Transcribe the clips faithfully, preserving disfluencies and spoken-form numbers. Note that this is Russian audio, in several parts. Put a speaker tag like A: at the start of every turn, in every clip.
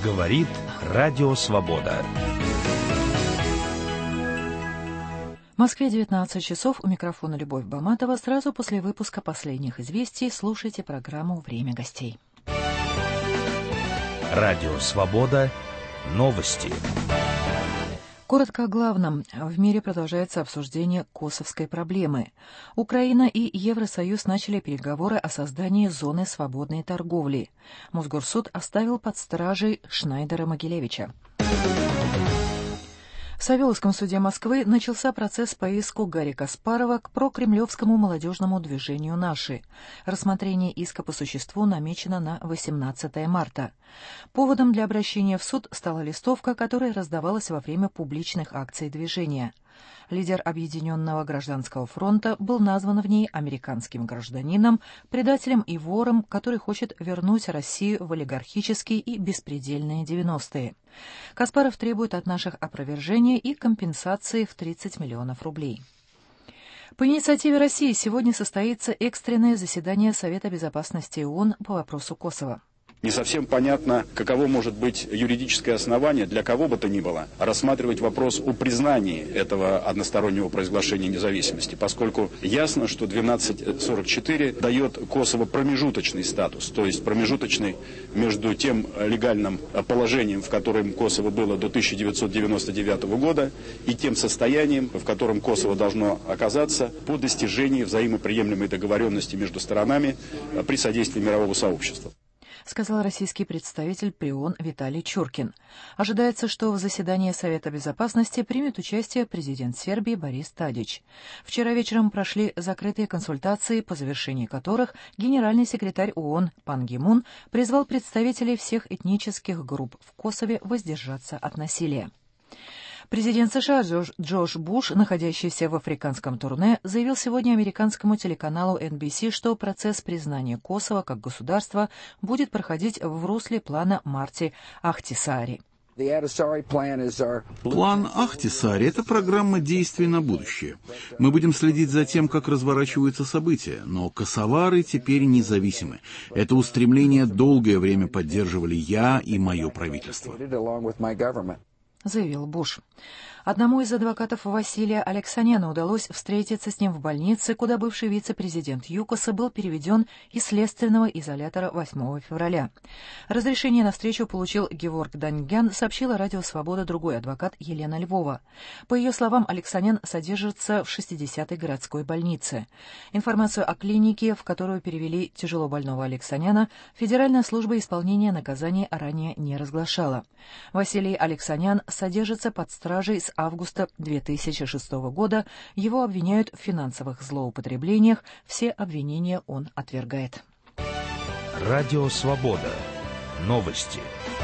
A: Говорит Радио Свобода.
B: В Москве девятнадцать часов, у микрофона Любовь Баматова. Сразу после выпуска последних известий слушайте программу «Время гостей».
A: Радио Свобода. Новости.
B: Коротко о главном. В мире продолжается обсуждение косовской проблемы. Украина и Евросоюз начали переговоры о создании зоны свободной торговли. Мосгорсуд оставил под стражей Шнайдера Могилевича. В Савеловском суде Москвы начался процесс по иску Гарри Каспарова к прокремлевскому молодежному движению «Наши». Рассмотрение иска по существу намечено на восемнадцатое марта. Поводом для обращения в суд стала листовка, которая раздавалась во время публичных акций движения. Лидер Объединенного гражданского фронта был назван в ней американским гражданином, предателем и вором, который хочет вернуть Россию в олигархические и беспредельные девяностые. Каспаров требует от наших опровержения и компенсации в тридцать миллионов рублей. По инициативе России сегодня состоится экстренное заседание Совета безопасности ООН по вопросу Косово.
C: Не совсем понятно, каково может быть юридическое основание для кого бы то ни было рассматривать вопрос о признании этого одностороннего провозглашения независимости, поскольку ясно, что двенадцать сорок четыре дает Косово промежуточный статус, то есть промежуточный между тем легальным положением, в котором Косово было до тысяча девятьсот девяносто девятого года, и тем состоянием, в котором Косово должно оказаться по достижении взаимоприемлемой договоренности между сторонами при содействии мирового сообщества,
B: сказал российский представитель при ООН Виталий Чуркин. Ожидается, что в заседании Совета безопасности примет участие президент Сербии Борис Тадич. Вчера вечером прошли закрытые консультации, по завершении которых генеральный секретарь ООН Пан Ги Мун призвал представителей всех этнических групп в Косове воздержаться от насилия. Президент США Джордж, Джордж Буш, находящийся в африканском турне, заявил сегодня американскому телеканалу эн би си, что процесс признания Косово как государства будет проходить в русле плана Марти Ахтисаари.
D: План Ахтисаари – это программа действий на будущее. Мы будем следить за тем, как разворачиваются события, но косовары теперь независимы. Это устремление долгое время поддерживали я и мое правительство,
B: заявил Буш. Одному из адвокатов Василия Алексаняна удалось встретиться с ним в больнице, куда бывший вице-президент ЮКОСа был переведен из следственного изолятора восьмого февраля. Разрешение на встречу получил Геворг Даньгян, сообщила Радио Свобода другой адвокат Елена Львова. По ее словам, Алексанян содержится в шестидесятой городской больнице. Информацию о клинике, в которую перевели тяжело больного Алексаняна, Федеральная служба исполнения наказаний ранее не разглашала. Василий Алексанян содержится под стражей с августа две тысячи шестого года. Его обвиняют в финансовых злоупотреблениях. Все обвинения он отвергает.
A: Радио Свобода. Новости.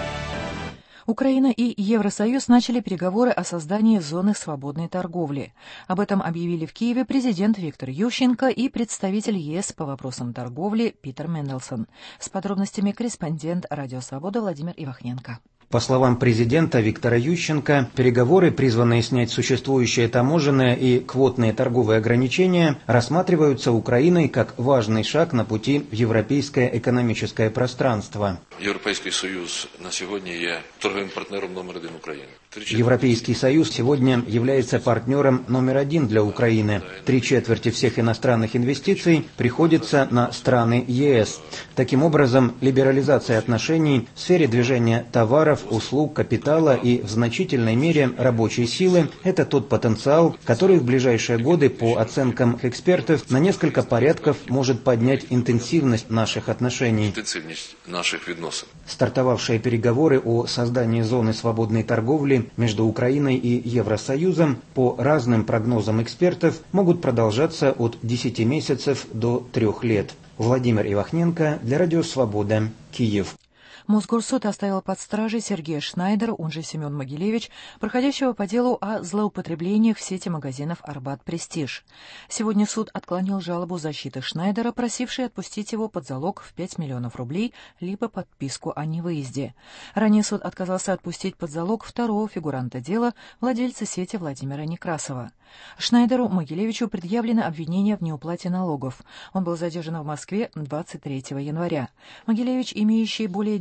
B: Украина и Евросоюз начали переговоры о создании зоны свободной торговли. Об этом объявили в Киеве президент Виктор Ющенко и представитель ЕС по вопросам торговли Питер Менделсон. С подробностями корреспондент Радио Свобода Владимир Ивахненко.
E: По словам президента Виктора Ющенко, переговоры, призванные снять существующие таможенные и квотные торговые ограничения, рассматриваются Украиной как важный шаг на пути в европейское экономическое пространство.
F: Европейский Союз на сегодня є торговым партнером номер один України.
E: Европейский Союз сегодня является партнером номер один для Украины. Три четверти всех иностранных инвестиций приходится на страны ЕС. Таким образом, либерализация отношений в сфере движения товаров, услуг, капитала и в значительной мере рабочей силы – это тот потенциал, который в ближайшие годы, по оценкам экспертов, на несколько порядков может поднять интенсивность наших отношений.
F: Интенсивность наших відносин.
E: Стартовавшие переговоры о создании зоны свободной торговли между Украиной и Евросоюзом, по разным прогнозам экспертов, могут продолжаться от десяти месяцев до трех лет. Владимир Ивахненко для Радио Свобода, Киев.
B: Мосгорсуд оставил под стражей Сергея Шнайдера, он же Семен Могилевич, проходящего по делу о злоупотреблениях в сети магазинов «Арбат Престиж». Сегодня суд отклонил жалобу защиты Шнайдера, просившей отпустить его под залог в пять миллионов рублей, либо подписку о невыезде. Ранее суд отказался отпустить под залог второго фигуранта дела, владельца сети Владимира Некрасова. Шнайдеру Могилевичу предъявлено обвинение в неуплате налогов. Он был задержан в Москве двадцать третьего января. Могилевич, имеющий более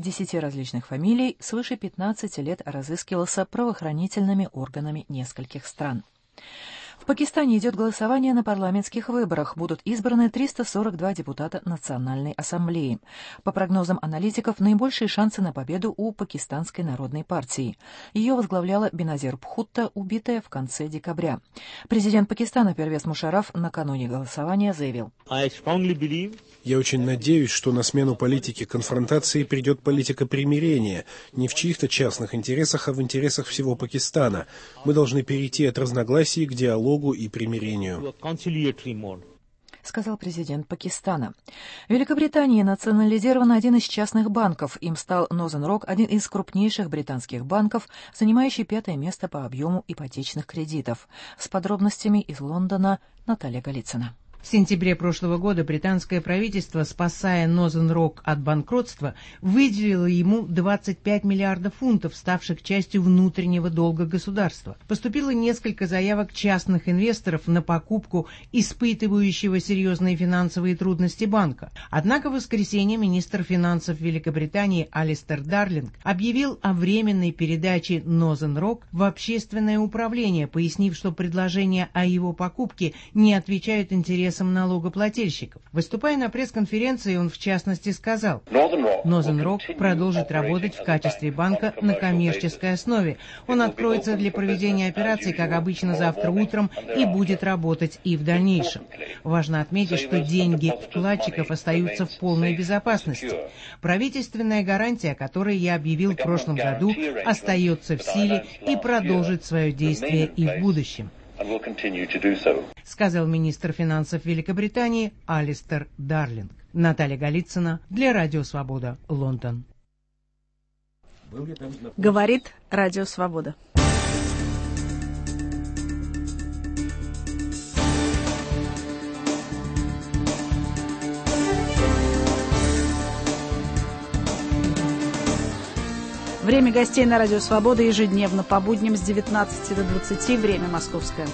B: десяти различных фамилий, свыше пятнадцати лет разыскивался правоохранительными органами нескольких стран. В Пакистане идет голосование на парламентских выборах. Будут избраны триста сорок два депутата Национальной ассамблеи. По прогнозам аналитиков, наибольшие шансы на победу у Пакистанской народной партии. Ее возглавляла Беназир Бхутто, убитая в конце декабря. Президент Пакистана Первез Мушарраф накануне голосования заявил:
G: «Я очень надеюсь, что на смену политики конфронтации придет политика примирения, не в чьих-то частных интересах, а в интересах всего Пакистана. Мы должны перейти от разногласий к диалогу и примирению»,
B: — сказал президент Пакистана. В Великобритании национализирован один из частных банков. Им стал Northern Rock, один из крупнейших британских банков, занимающий пятое место по объему ипотечных кредитов. С подробностями из Лондона Наталья Голицына.
H: В сентябре прошлого года британское правительство, спасая Northern Rock от банкротства, выделило ему двадцать пять миллиардов фунтов, ставших частью внутреннего долга государства. Поступило несколько заявок частных инвесторов на покупку испытывающего серьезные финансовые трудности банка. Однако в воскресенье министр финансов Великобритании Алистер Дарлинг объявил о временной передаче Northern Rock в общественное управление, пояснив, что предложения о его покупке не отвечают интересам налогоплательщиков. Выступая на пресс-конференции, он в частности сказал: Northern Rock продолжит работать в качестве банка на коммерческой основе. Он откроется для проведения операций, как обычно, завтра утром и будет работать и в дальнейшем. Важно отметить, что деньги вкладчиков остаются в полной безопасности. Правительственная гарантия, которую я объявил в прошлом году, остается в силе и продолжит свое действие и в будущем, сказал министр финансов Великобритании Алистер Дарлинг. Наталья Голицына для Радио Свобода, Лондон.
I: Говорит Радио Свобода. Время гостей на Радио Свобода ежедневно по будням с девятнадцати до двадцати, время московское.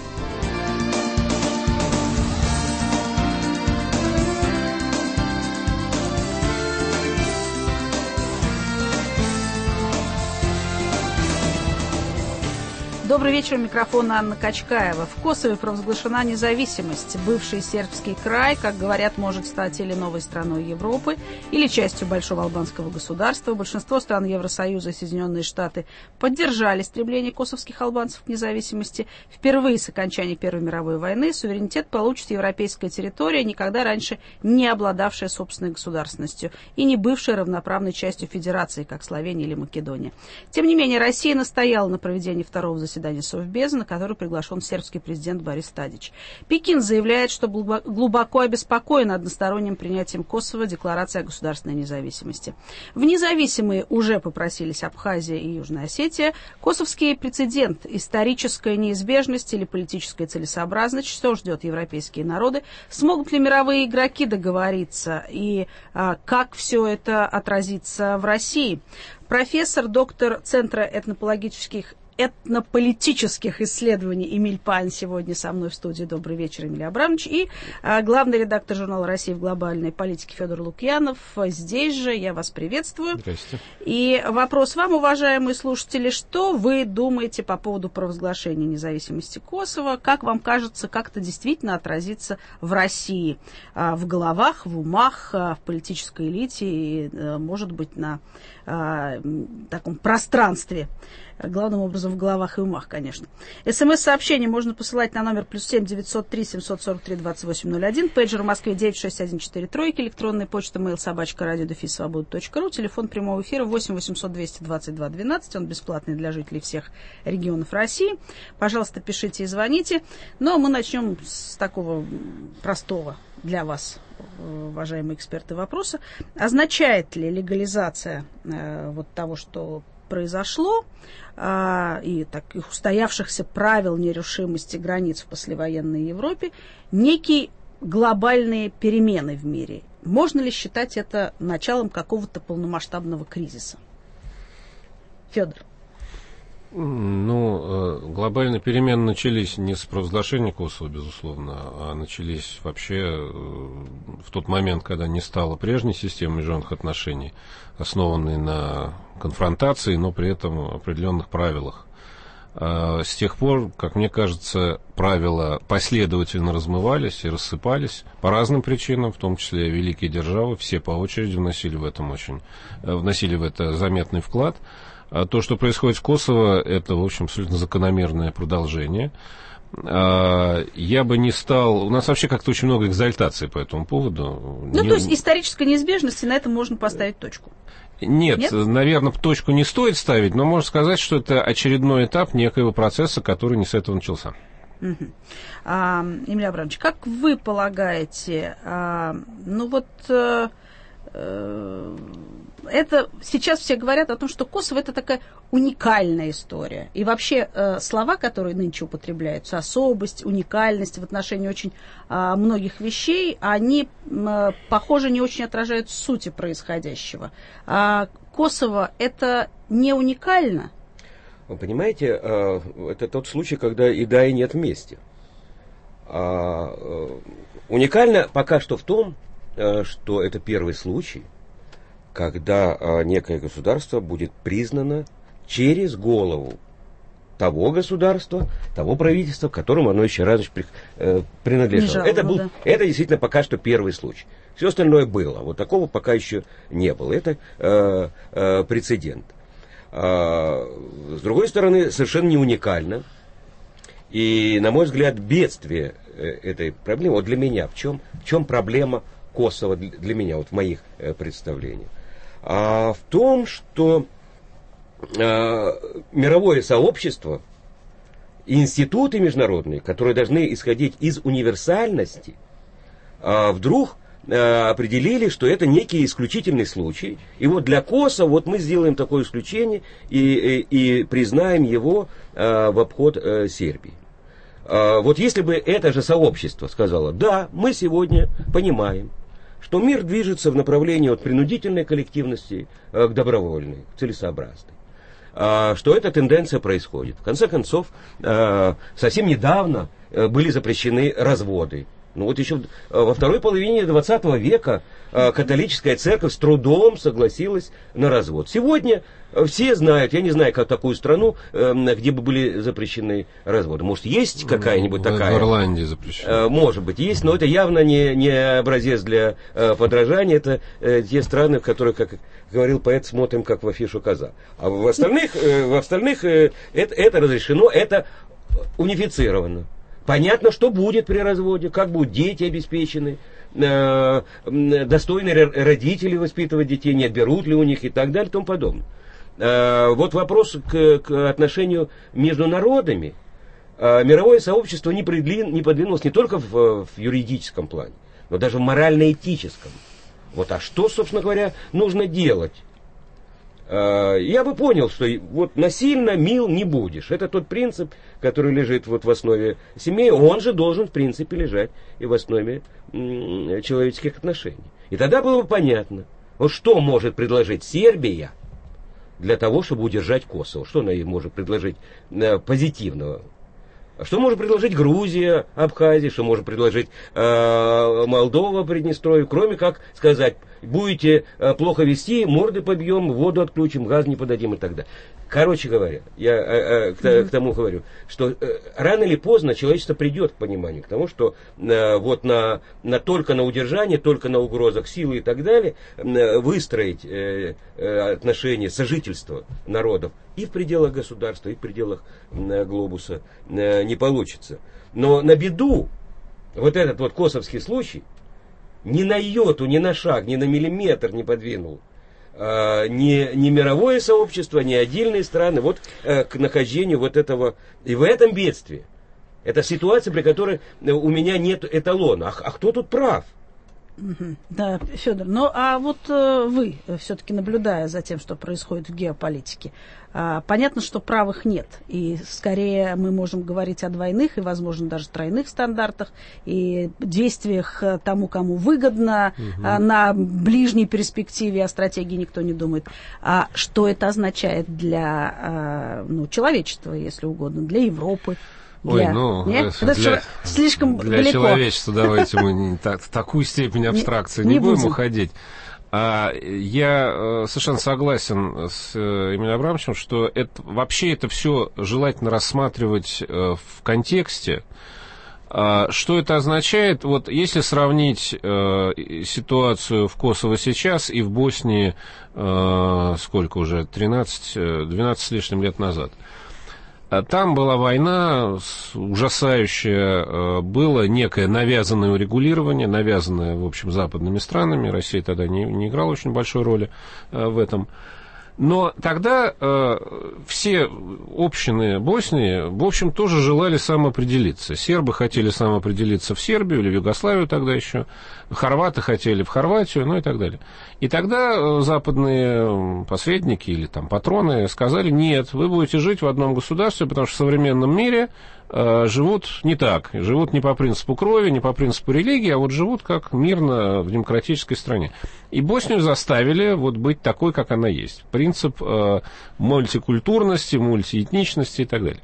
I: Добрый вечер, у микрофона Анна Качкаева. В Косове провозглашена независимость. Бывший сербский край, как говорят, может стать или новой страной Европы, или частью большого албанского государства. Большинство стран Евросоюза и Соединенные Штаты поддержали стремление косовских албанцев к независимости. Впервые с окончания Первой мировой войны суверенитет получит европейская территория, никогда раньше не обладавшая собственной государственностью и не бывшая равноправной частью федерации, как Словения или Македония. Тем не менее, Россия настояла на проведении второго заседания заседание Совбеза, на которое приглашен сербский президент Борис Тадич. Пекин заявляет, что глубоко обеспокоен односторонним принятием Косово декларации о государственной независимости. В независимые уже попросились Абхазия и Южная Осетия. Косовский прецедент, историческая неизбежность или политическая целесообразность, что ждет европейские народы, смогут ли мировые игроки договориться и а, как все это отразится в России? Профессор, доктор Центра этнополитических этнополитических исследований Эмиль Пайн сегодня со мной в студии. Добрый вечер, Эмиль Абрамович. И а, главный редактор журнала «Россия в глобальной политике» Федор Лукьянов. Здесь же я вас приветствую.
G: Здрасте.
I: И вопрос вам, уважаемые слушатели, что вы думаете по поводу провозглашения независимости Косово? Как вам кажется, как это действительно отразится в России? А, в головах, в умах, а, в политической элите и, а, может быть, на а, таком пространстве. Главным образом в головах и умах, конечно. СМС-сообщение можно посылать на номер плюс семь девятьсот три семьсот сорок три двадцать восемь ноль один, пейджер в Москве девять шесть один четыре три, электронная почта mail собачка радио дефис свобода точка ру, телефон прямого эфира восемь восемьсот двести двадцать два двенадцать, он бесплатный для жителей всех регионов России. Пожалуйста, пишите и звоните. Но мы начнем с такого простого для вас, уважаемые эксперты, вопроса. Означает ли легализация э, вот того, что произошло, а, и таких устоявшихся правил нерушимости границ в послевоенной Европе, некие глобальные перемены в мире? Можно ли считать это началом какого-то полномасштабного кризиса? Федор.
J: Ну, глобальные перемены начались не с провозглашения Косово, безусловно, а начались вообще в тот момент, когда не стало прежней системы международных отношений, основанной на конфронтации, но при этом определенных правилах. С тех пор, как мне кажется, правила последовательно размывались и рассыпались по разным причинам, в том числе великие державы, все по очереди вносили в этом очень, вносили в это заметный вклад. А то, что происходит в Косово, это, в общем, абсолютно закономерное продолжение. Я бы не стал... У нас вообще как-то очень много экзальтации по этому поводу.
I: Ну, не... то есть исторической неизбежности, на этом можно поставить точку.
J: Нет,
I: Нет,
J: наверное, точку не стоит ставить, но можно сказать, что это очередной этап некоего процесса, который не с этого начался.
I: Угу. А, Эмиль Абрамович, как вы полагаете, а, ну вот... А, это сейчас все говорят о том, что Косово это такая уникальная история. И вообще э, слова, которые нынче употребляются, особость, уникальность в отношении очень э, многих вещей, они, э, похоже, не очень отражают сути происходящего. А Косово это не уникально?
K: Вы понимаете, э, это тот случай, когда и да, и нет вместе. А, э, уникально пока что в том, э, что это первый случай, когда а, некое государство будет признано через голову того государства, того правительства, к которому оно еще раньше при, э, принадлежало. Это, был, да. это действительно пока что первый случай. Все остальное было. Вот такого пока еще не было. Это э, э, прецедент. А, с другой стороны, совершенно не уникально. И, на мой взгляд, бедствие этой проблемы, вот для меня, в чем, в чем проблема Косово для, для меня, вот в моих э, представлениях? А в том, что э, мировое сообщество, институты международные, которые должны исходить из универсальности, э, вдруг э, определили, что это некий исключительный случай. И вот для Косово вот мы сделаем такое исключение и, и, и признаем его э, в обход э, Сербии. Э, вот если бы это же сообщество сказало, да, мы сегодня понимаем, что мир движется в направлении от принудительной коллективности э, к добровольной, к целесообразной. А, что эта тенденция происходит. В конце концов, э, совсем недавно э, были запрещены разводы. Ну вот еще во второй половине двадцатого века э, католическая церковь с трудом согласилась на развод. Сегодня все знают, я не знаю, как такую страну, э, где бы были запрещены разводы. Может, есть какая-нибудь
J: в,
K: такая?
J: В Ирландии запрещено.
K: Э, может быть, есть, но это явно не, не образец для э, подражания. Это э, те страны, в которых, как говорил поэт, смотрим, как в афишу коза. А в остальных, э, в остальных э, это, это разрешено, это унифицировано. Понятно, что будет при разводе, как будут дети обеспечены, э, достойные родители воспитывать детей, не отберут ли у них и так далее и тому подобное. Э, вот вопрос к, к отношению между народами. Э, мировое сообщество не, придвин, не подвинулось не только в, в юридическом плане, но даже в морально-этическом. Вот, а что, собственно говоря, нужно делать? Я бы понял, что вот насильно мил не будешь. Это тот принцип, который лежит вот в основе семьи. Он же должен, в принципе, лежать и в основе м- человеческих отношений. И тогда было бы понятно, вот что может предложить Сербия для того, чтобы удержать Косово. Что она ей может предложить э, позитивного? Что может предложить Грузия, Абхазия, что может предложить э, Молдова, Приднестровье, кроме как сказать, будете э, плохо вести, морды побьем, воду отключим, газ не подадим и так далее. Короче говоря, я э, э, к, mm-hmm. к тому говорю, что э, рано или поздно человечество придет к пониманию, к тому, что э, вот на, на, только на удержание, только на угрозах силы и так далее э, выстроить э, э, отношения, сожительство народов и в пределах государства, и в пределах э, глобуса э, не получится. Но на беду вот этот вот косовский случай ни на йоту, ни на шаг, ни на миллиметр не подвинул э, ни, ни мировое сообщество, ни отдельные страны вот, э, к нахождению вот этого. И в этом бедствии. Это ситуация, при которой у меня нет эталона. А, а кто тут прав?
I: Угу. Да, Федор, ну а вот э, вы, все-таки наблюдая за тем, что происходит в геополитике, э, понятно, что правых нет, и скорее мы можем говорить о двойных и, возможно, даже тройных стандартах, и действиях тому, кому выгодно, угу. э, на ближней перспективе, о стратегии никто не думает. А что это означает для э, ну, человечества, если угодно, для Европы?
J: Ой, ну,
I: Нет?
J: для,
I: Это слишком
J: для
I: далеко.
J: Человечества давайте мы не так, в такую степень абстракции не, не, не будем уходить. А, я совершенно согласен с Эмилием Абрамовичем, что это, вообще это все желательно рассматривать в контексте. А, что это означает? Вот если сравнить э, ситуацию в Косово сейчас и в Боснии, э, сколько уже, тринадцать-двенадцать с лишним лет назад. Там была война ужасающая, было некое навязанное урегулирование, навязанное, в общем, западными странами. Россия тогда не, не играла очень большой роли в этом. Но тогда э, все общины Боснии, в общем, тоже желали самоопределиться. Сербы хотели самоопределиться в Сербию или в Югославию тогда еще, хорваты хотели в Хорватию, ну и так далее. И тогда западные посредники или там патроны сказали: нет, вы будете жить в одном государстве, потому что в современном мире э, живут не так, живут не по принципу крови, не по принципу религии, а вот живут как мирно в демократической стране. И Боснию заставили вот быть такой, как она есть. Принцип э, мультикультурности, мультиэтничности и так далее.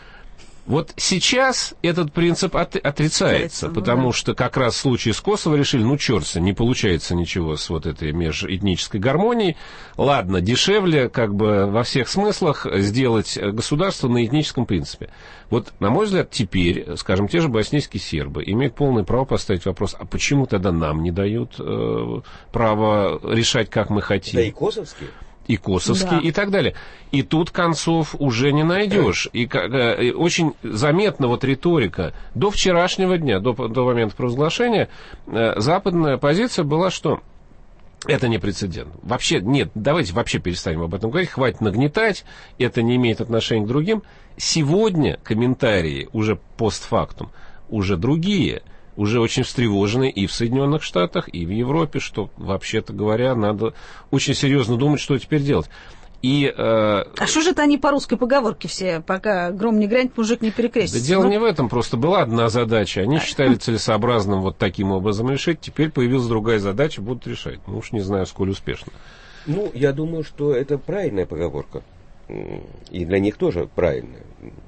J: Вот сейчас этот принцип от, отрицается, потому что как раз в случае с Косово решили, ну, черт, не получается ничего с вот этой межэтнической гармонией. Ладно, дешевле, как бы во всех смыслах, сделать государство на этническом принципе. Вот, на мой взгляд, теперь, скажем, те же боснийские сербы имеют полное право поставить вопрос, а почему тогда нам не дают э, право решать, как мы хотим?
K: Да и косовские.
J: И косовские, да. И так далее. И тут концов уже не найдешь. И, и очень заметна вот риторика. До вчерашнего дня, до, до момента провозглашения, э, западная позиция была, что это не прецедент. Вообще, нет, давайте вообще перестанем об этом говорить, хватит нагнетать, это не имеет отношения к другим. Сегодня комментарии уже постфактум, уже другие, уже очень встревожены и в Соединенных Штатах, и в Европе, что, вообще-то говоря, надо очень серьезно думать, что теперь делать. И, э,
I: а что же это они по русской поговорке все, пока гром не грянет, мужик не перекрестится?
J: Да дело
I: ну?
J: не в этом, просто была одна задача, они считали целесообразным вот таким образом решить, теперь появилась другая задача, будут решать. Ну уж не знаю, сколь успешно.
K: Ну, я думаю, что это правильная поговорка, и для них тоже правильная.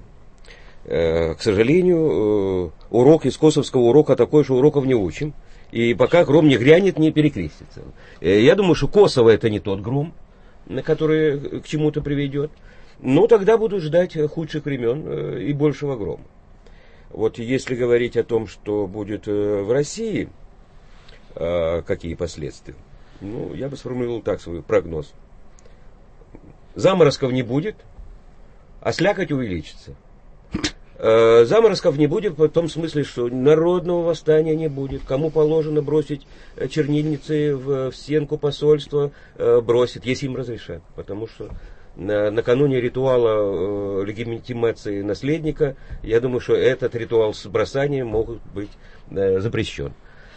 K: К сожалению, урок из косовского урока такой, что уроков не учим. И пока гром не грянет, не перекрестится. Я думаю, что Косово это не тот гром, который к чему-то приведет. Но тогда буду ждать худших времен и большего грома. Вот если говорить о том, что будет в России, какие последствия, ну, я бы сформулировал так свой прогноз. Заморозков не будет, а слякоть увеличится. Заморозков не будет в том смысле, что народного восстания не будет. Кому положено бросить чернильницы в стенку посольства, бросит, если им разрешат. Потому что накануне ритуала легитимации наследника, я думаю, что этот ритуал с бросанием может быть запрещен.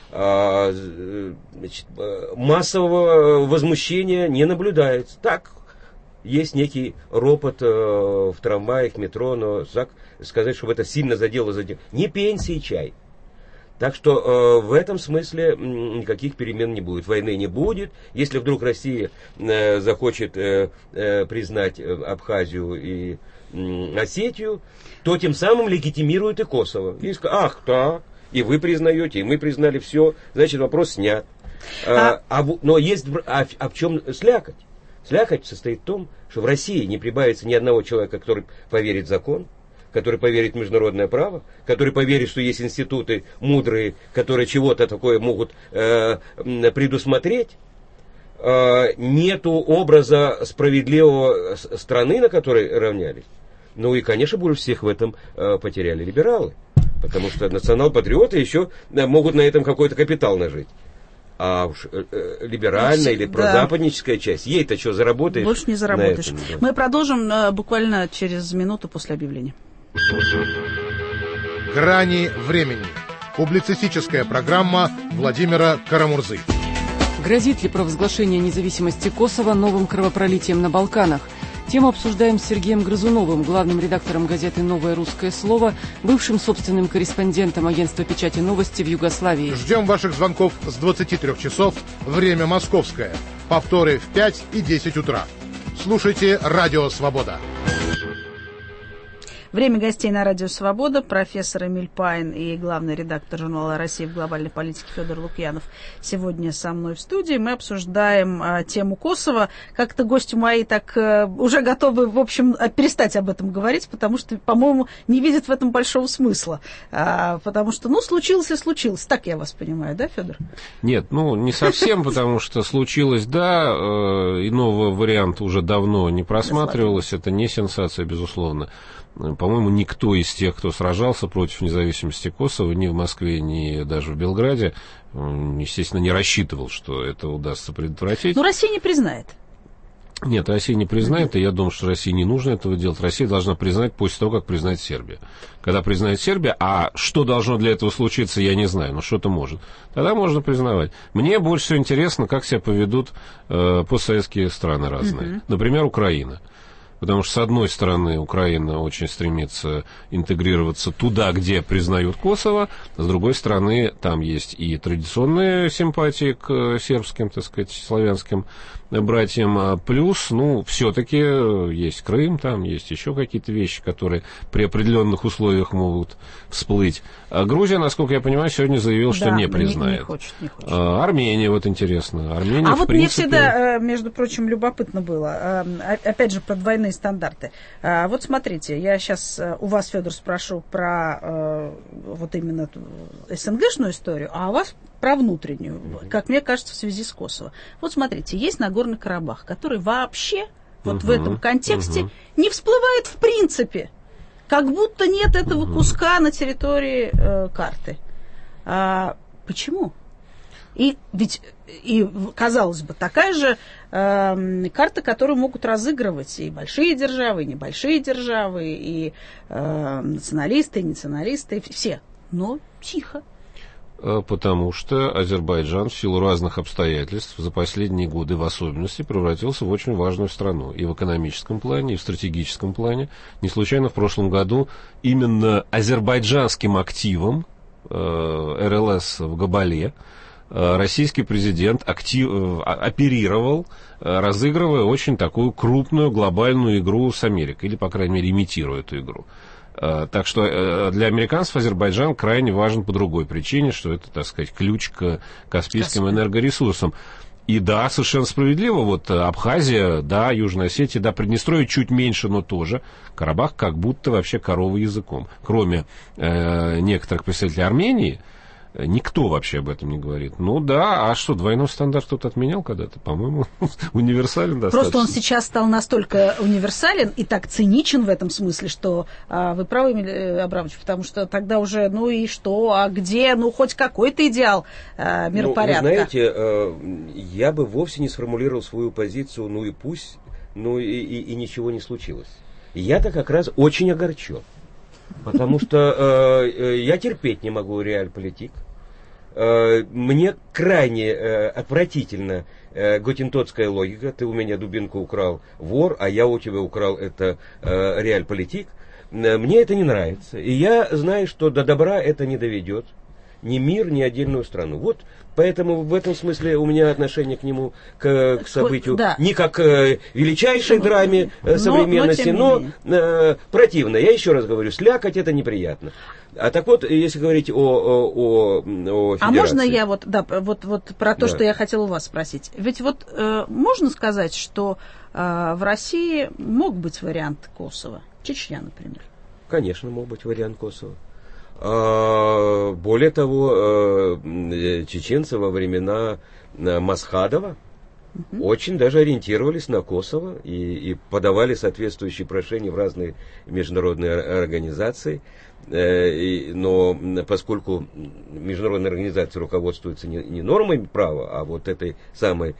K: Значит, массового возмущения не наблюдается. Так, есть некий ропот э, в трамваях, метро, но так, сказать, чтобы это сильно задело, задело. Не пенсии чай. Так что э, в этом смысле м, никаких перемен не будет. Войны не будет. Если вдруг Россия э, захочет э, э, признать Абхазию и э, Осетию, то тем самым легитимирует и Косово. И скажет, ах, так, и вы признаете, и мы признали, все, значит, вопрос снят. А, а, но есть, а, а в чем слякоть? Слякоть состоит в том, что в России не прибавится ни одного человека, который поверит в закон, который поверит в международное право, который поверит, что есть институты мудрые, которые чего-то такое могут э, предусмотреть. Э, нету образа справедливого страны, на которой равнялись. Ну и, конечно, больше всех в этом э, потеряли либералы. Потому что национал-патриоты еще могут на этом какой-то капитал нажить. А уж э, э, либеральная или прозападническая да. часть, ей-то что, заработаешь?
I: Больше не заработаешь.
K: Этом, да.
I: Мы продолжим э, буквально через минуту после объявления.
L: Грани времени. Публицистическая программа Владимира Карамурзы.
M: Грозит ли провозглашение независимости Косово новым кровопролитием на Балканах? Тему обсуждаем с Сергеем Грызуновым, главным редактором газеты «Новое русское слово», бывшим собственным корреспондентом агентства печати «Новости» в Югославии.
L: Ждем ваших звонков с двадцати трёх часов, время московское. Повторы в пять и десять утра. Слушайте «Радио Свобода».
I: Время гостей на Радио Свобода. Профессор Эмиль Пайн и главный редактор журнала «Россия в глобальной политике» Федор Лукьянов сегодня со мной в студии. Мы обсуждаем а, тему Косово. Как-то гости мои так а, уже готовы, в общем, перестать об этом говорить, потому что, по-моему, не видят в этом большого смысла. А, потому что, ну, случилось и случилось. Так я вас понимаю, да, Федор?
J: Нет, ну, не совсем, потому что случилось, да, иного варианта уже давно не просматривалось. Это не сенсация, безусловно. По-моему, никто из тех, кто сражался против независимости Косово, ни в Москве, ни даже в Белграде, естественно, не рассчитывал, что это удастся предотвратить.
I: Но Россия не признает.
J: Нет, Россия не признает, и я думаю, что России не нужно этого делать. Россия должна признать после того, как признает Сербия. Когда признает Сербия, а что должно для этого случиться, я не знаю, но что-то может. Тогда можно признавать. Мне больше всего интересно, как себя поведут э, постсоветские страны разные. Uh-huh. Например, Украина. Потому что, с одной стороны, Украина очень стремится интегрироваться туда, где признают Косово, с другой стороны, там есть и традиционные симпатии к сербским, так сказать, славянским братьям, плюс, ну, все-таки есть Крым, там есть еще какие-то вещи, которые при определенных условиях могут всплыть. А Грузия, насколько я понимаю, сегодня заявила, да, что не признает. Не хочет, не хочет. А, Армения, вот интересно. Армения,
I: а
J: в
I: вот
J: принципе...
I: мне всегда, между прочим, любопытно было, опять же, про двойные стандарты. Вот смотрите, я сейчас у вас, Федор, спрошу про вот именно СНГшную историю, а у вас про внутреннюю, как мне кажется, в связи с Косово. Вот смотрите, есть Нагорный Карабах, который вообще вот uh-huh, в этом контексте uh-huh. не всплывает в принципе. Как будто нет этого uh-huh. куска на территории э, карты. А, почему? И ведь, и, казалось бы, такая же э, карта, которую могут разыгрывать и большие державы, и небольшие державы, и э, националисты, и националисты, и все. Но тихо.
J: Потому что Азербайджан в силу разных обстоятельств за последние годы в особенности превратился в очень важную страну. И в экономическом плане, и в стратегическом плане. Не случайно в прошлом году именно азербайджанским активом э, эр эл эс в Габале э, российский президент актив, э, оперировал, э, разыгрывая очень такую крупную глобальную игру с Америкой. Или, по крайней мере, имитируя эту игру. Так что для американцев Азербайджан крайне важен по другой причине, что это, так сказать, ключ к каспийским энергоресурсам. И да, совершенно справедливо, вот Абхазия, да, Южная Осетия, да, Приднестровье чуть меньше, но тоже. Карабах как будто вообще корова языком. Кроме э, некоторых представителей Армении, никто вообще об этом не говорит. Ну да, а что, двойной стандарт кто-то отменял когда-то? По-моему, универсален достаточно.
I: Просто он сейчас стал настолько универсален и так циничен в этом смысле, что а, вы правы, Эмиль Абрамович, потому что тогда уже, ну и что, а где, ну хоть какой-то идеал а, миропорядка.
K: Ну, вы знаете, э, я бы вовсе не сформулировал свою позицию, ну и пусть, ну и, и, и ничего не случилось. Я-то как раз очень огорчен. Потому что э, я терпеть не могу реальполитик. Э, мне крайне э, отвратительно э, готентотская логика. Ты у меня дубинку украл, вор, а я у тебя украл, это э, реальполитик. Э, мне это не нравится. И я знаю, что до добра это не доведет. Ни мир, ни отдельную страну. Вот поэтому в этом смысле у меня отношение к нему, к, к событию, да. не как к э, величайшей но, драме э, современности, но, но э, противно. Я еще раз говорю, слякоть это неприятно. А так вот, если говорить о, о, о федерации.
I: А можно я вот, да, вот, вот про то, да. что я хотела у вас спросить. Ведь вот э, можно сказать, что э, в России мог быть вариант Косово? Чечня, например.
K: Конечно, мог быть вариант Косово. Более того, чеченцы во времена Масхадова угу. очень даже ориентировались на Косово и, и подавали соответствующие прошения в разные международные организации. Но поскольку международные организации руководствуются не, не нормами права, а вот этой самой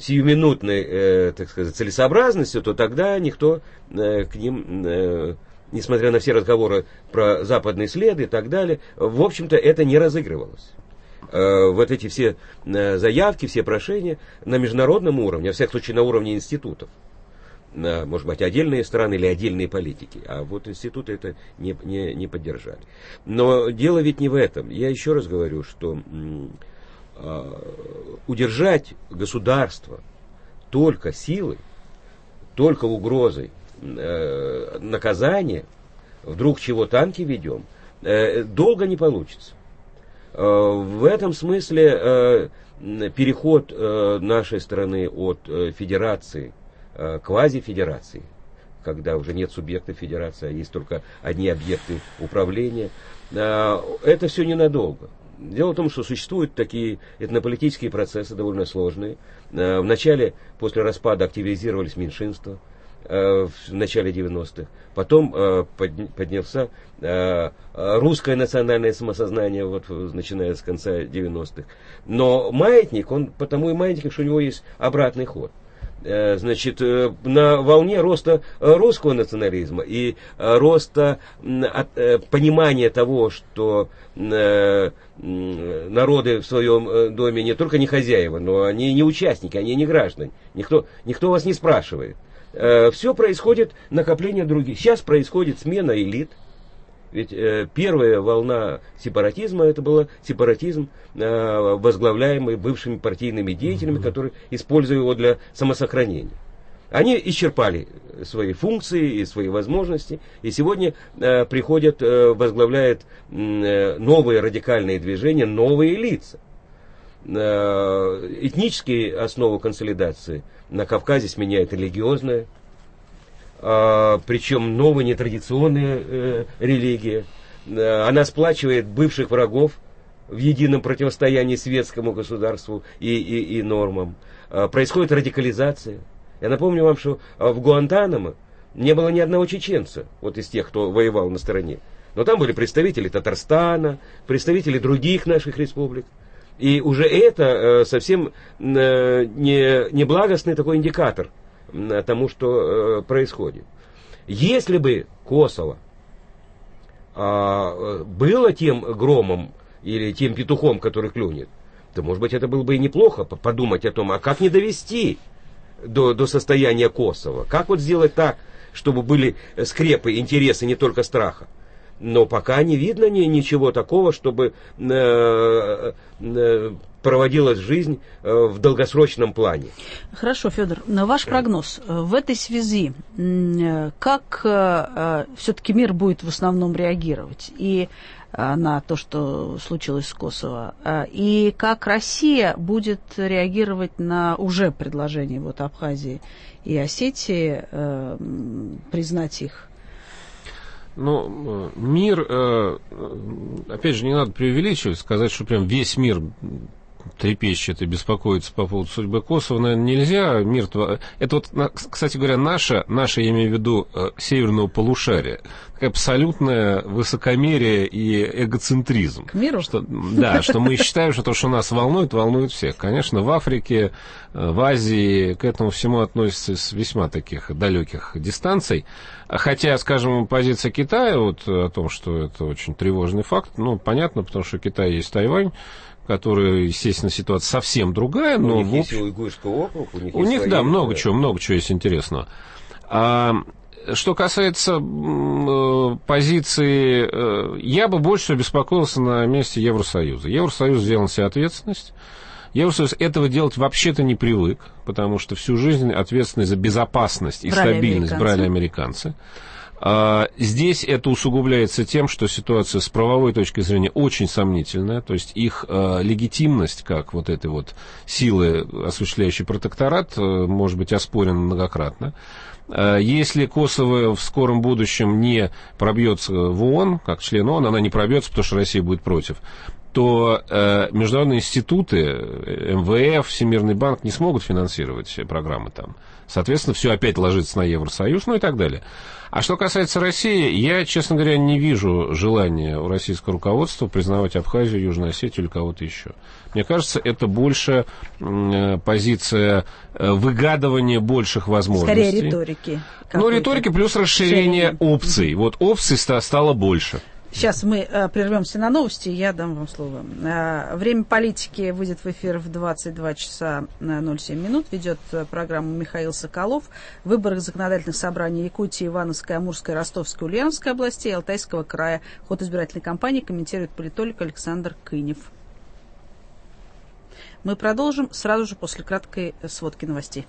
K: сиюминутной, так сказать, целесообразностью, то тогда никто к ним несмотря на все разговоры про западный след и так далее, в общем-то, это не разыгрывалось. Вот эти все заявки, все прошения на международном уровне, во всяком случае на уровне институтов, может быть, отдельные страны или отдельные политики, а вот институты это не, не, не поддержали. Но дело ведь не в этом. Я еще раз говорю, что э, удержать государство только силой, только угрозой э, наказания, вдруг чего танки ведем, э, долго не получится. Э, в этом смысле э, переход э, нашей страны от э, федерации квазифедерации, когда уже нет субъектов федерации, а есть только одни объекты управления. Это все ненадолго. Дело в том, что существуют такие этнополитические процессы довольно сложные. Вначале, после распада, активизировались меньшинства в начале девяностых. Потом поднялся русское национальное самосознание, вот, начиная с конца девяностых. Но маятник, он потому и маятник, что у него есть обратный ход. Значит, на волне роста русского национализма и роста понимания того, что народы в своем доме не только не хозяева, но они не участники, они не граждане. Никто, никто вас не спрашивает. Все происходит накопление других. Сейчас происходит смена элит. Ведь э, первая волна сепаратизма, это был сепаратизм, э, возглавляемый бывшими партийными деятелями, которые используют его для самосохранения. Они исчерпали свои функции и свои возможности, и сегодня э, приходят, э, возглавляют э, новые радикальные движения, новые лица. Э, этнические основы консолидации на Кавказе сменяет религиозная. А, причем новая нетрадиционная э, религия. А, она сплачивает бывших врагов в едином противостоянии светскому государству и, и, и нормам. А, происходит радикализация. Я напомню вам, что в Гуантанамо не было ни одного чеченца, вот из тех, кто воевал на стороне. Но там были представители Татарстана, представители других наших республик. И уже это э, совсем э, не, не благостный такой индикатор тому, что э, происходит. Если бы Косово э, было тем громом или тем петухом, который клюнет, то, может быть, это было бы и неплохо подумать о том, а как не довести до, до состояния Косово, как вот сделать так, чтобы были скрепы, интересы, не только страха. Но пока не видно ни, ничего такого, чтобы э, э, проводилась жизнь э, в долгосрочном плане.
I: Хорошо, Федор, на ваш прогноз в этой связи, э, как э, все-таки мир будет в основном реагировать и э, на то, что случилось с Косово, э, и как Россия будет реагировать на уже предложение вот Абхазии и Осетии э, признать их?
J: Ну, мир, опять же, не надо преувеличивать, сказать, что прям весь мир трепещет и беспокоится по поводу судьбы Косово, наверное, нельзя. Мир, это вот, кстати говоря, наша, наша, я имею в виду, северного полушария, такое абсолютное высокомерие и эгоцентризм.
I: К миру?
J: Что, да, что мы считаем, что то, что нас волнует, волнует всех. Конечно, в Африке, в Азии к этому всему относятся с весьма таких далеких дистанций. Хотя, скажем, позиция Китая вот, о том, что это очень тревожный факт, ну, понятно, потому что в Китае есть Тайвань, который, естественно, ситуация совсем другая. Но
K: у них
J: в общем...
K: есть уйгурский округ, у них
J: у
K: есть
J: них,
K: свои,
J: да, много
K: да.
J: чего, много чего есть интересного. А, что касается э, позиции, э, я бы больше всего беспокоился на месте Евросоюза. Евросоюз взял на себя ответственность. Евросоюз этого делать вообще-то не привык, потому что всю жизнь ответственность за безопасность и
I: брали
J: стабильность
I: американцы.
J: брали американцы. А, здесь это усугубляется тем, что ситуация с правовой точки зрения очень сомнительная, то есть их а, легитимность, как вот этой вот силы, осуществляющей протекторат, а, может быть оспорена многократно. А, если Косово в скором будущем не пробьется в ООН, как член ООН, она не пробьется, потому что Россия будет против, то э, международные институты, эм вэ эф, Всемирный банк не смогут финансировать программы там. Соответственно, все опять ложится на Евросоюз, ну и так далее. А что касается России, я, честно говоря, не вижу желания у российского руководства признавать Абхазию, Южную Осетию или кого-то еще. Мне кажется, это больше э, позиция э, выгадывания больших возможностей.
I: Скорее риторики.
J: Ну, риторики плюс расширение Ширение. опций. Вот опций стало больше.
I: Сейчас мы э, прервемся на новости, я дам вам слово. Э, время политики выйдет в эфир в двадцать два часа ноль семь минут. Ведет э, программу Михаил Соколов. В выборах законодательных собраний Якутии, Ивановской, Амурской, Ростовской, Ульяновской областей и Алтайского края. Ход избирательной кампании комментирует политолог Александр Кынев. Мы продолжим сразу же после краткой сводки новостей.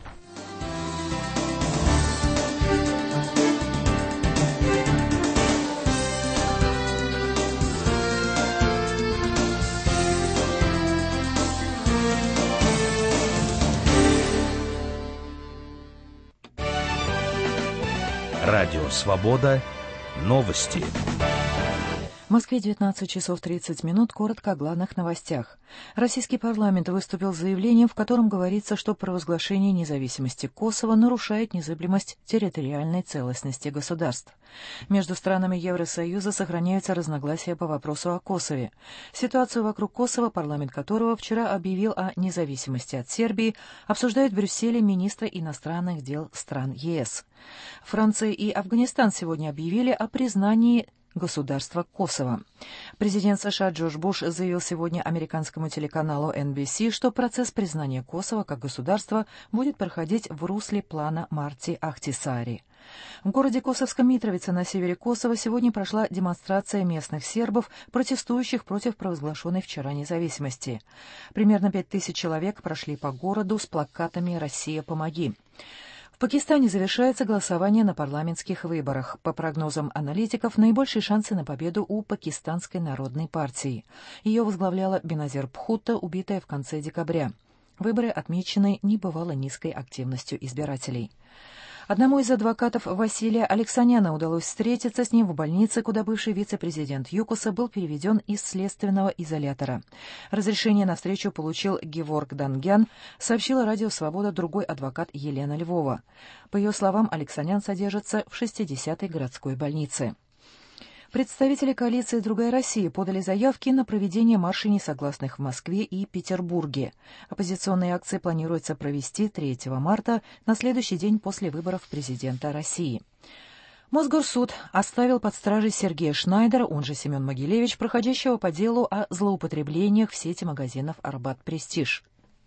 A: Радио «Свобода». Новости.
B: В Москве девятнадцать часов тридцать минут. Коротко о главных новостях. Российский парламент выступил с заявлением, в котором говорится, что провозглашение независимости Косово нарушает незыблемость территориальной целостности государств. Между странами Евросоюза сохраняются разногласия по вопросу о Косове. Ситуацию вокруг Косово, парламент которого вчера объявил о независимости от Сербии, обсуждают в Брюсселе министры иностранных дел стран е эс. Франция и Афганистан сегодня объявили о признании государства Косово. Президент США Джордж Буш заявил сегодня американскому телеканалу эн би си, что процесс признания Косово как государства будет проходить в русле плана Марти Ахтисари. В городе Косовском Митровице на севере Косово сегодня прошла демонстрация местных сербов, протестующих против провозглашенной вчера независимости. Примерно пять тысяч человек прошли по городу с плакатами «Россия, помоги». В Пакистане завершается голосование на парламентских выборах. По прогнозам аналитиков, наибольшие шансы на победу у Пакистанской народной партии. Ее возглавляла Беназир Бхутто, убитая в конце декабря. Выборы отмечены небывало низкой активностью избирателей. Одному из адвокатов Василия Алексаняна удалось встретиться с ним в больнице, куда бывший вице-президент ЮКОСа был переведен из следственного изолятора. Разрешение на встречу получил Геворг Дангян, сообщила Радио Свобода другой адвокат Елена Львова. По ее словам, Алексанян содержится в шестидесятой городской больнице. Представители коалиции «Другая Россия» подали заявки на проведение марша несогласных в Москве и Петербурге. Оппозиционные акции планируется провести третьего марта, на следующий день после выборов президента России. Мосгорсуд оставил под стражей Сергея Шнайдера, он же Семен Могилевич, проходящего по делу о злоупотреблениях в сети магазинов «Арбат Престиж».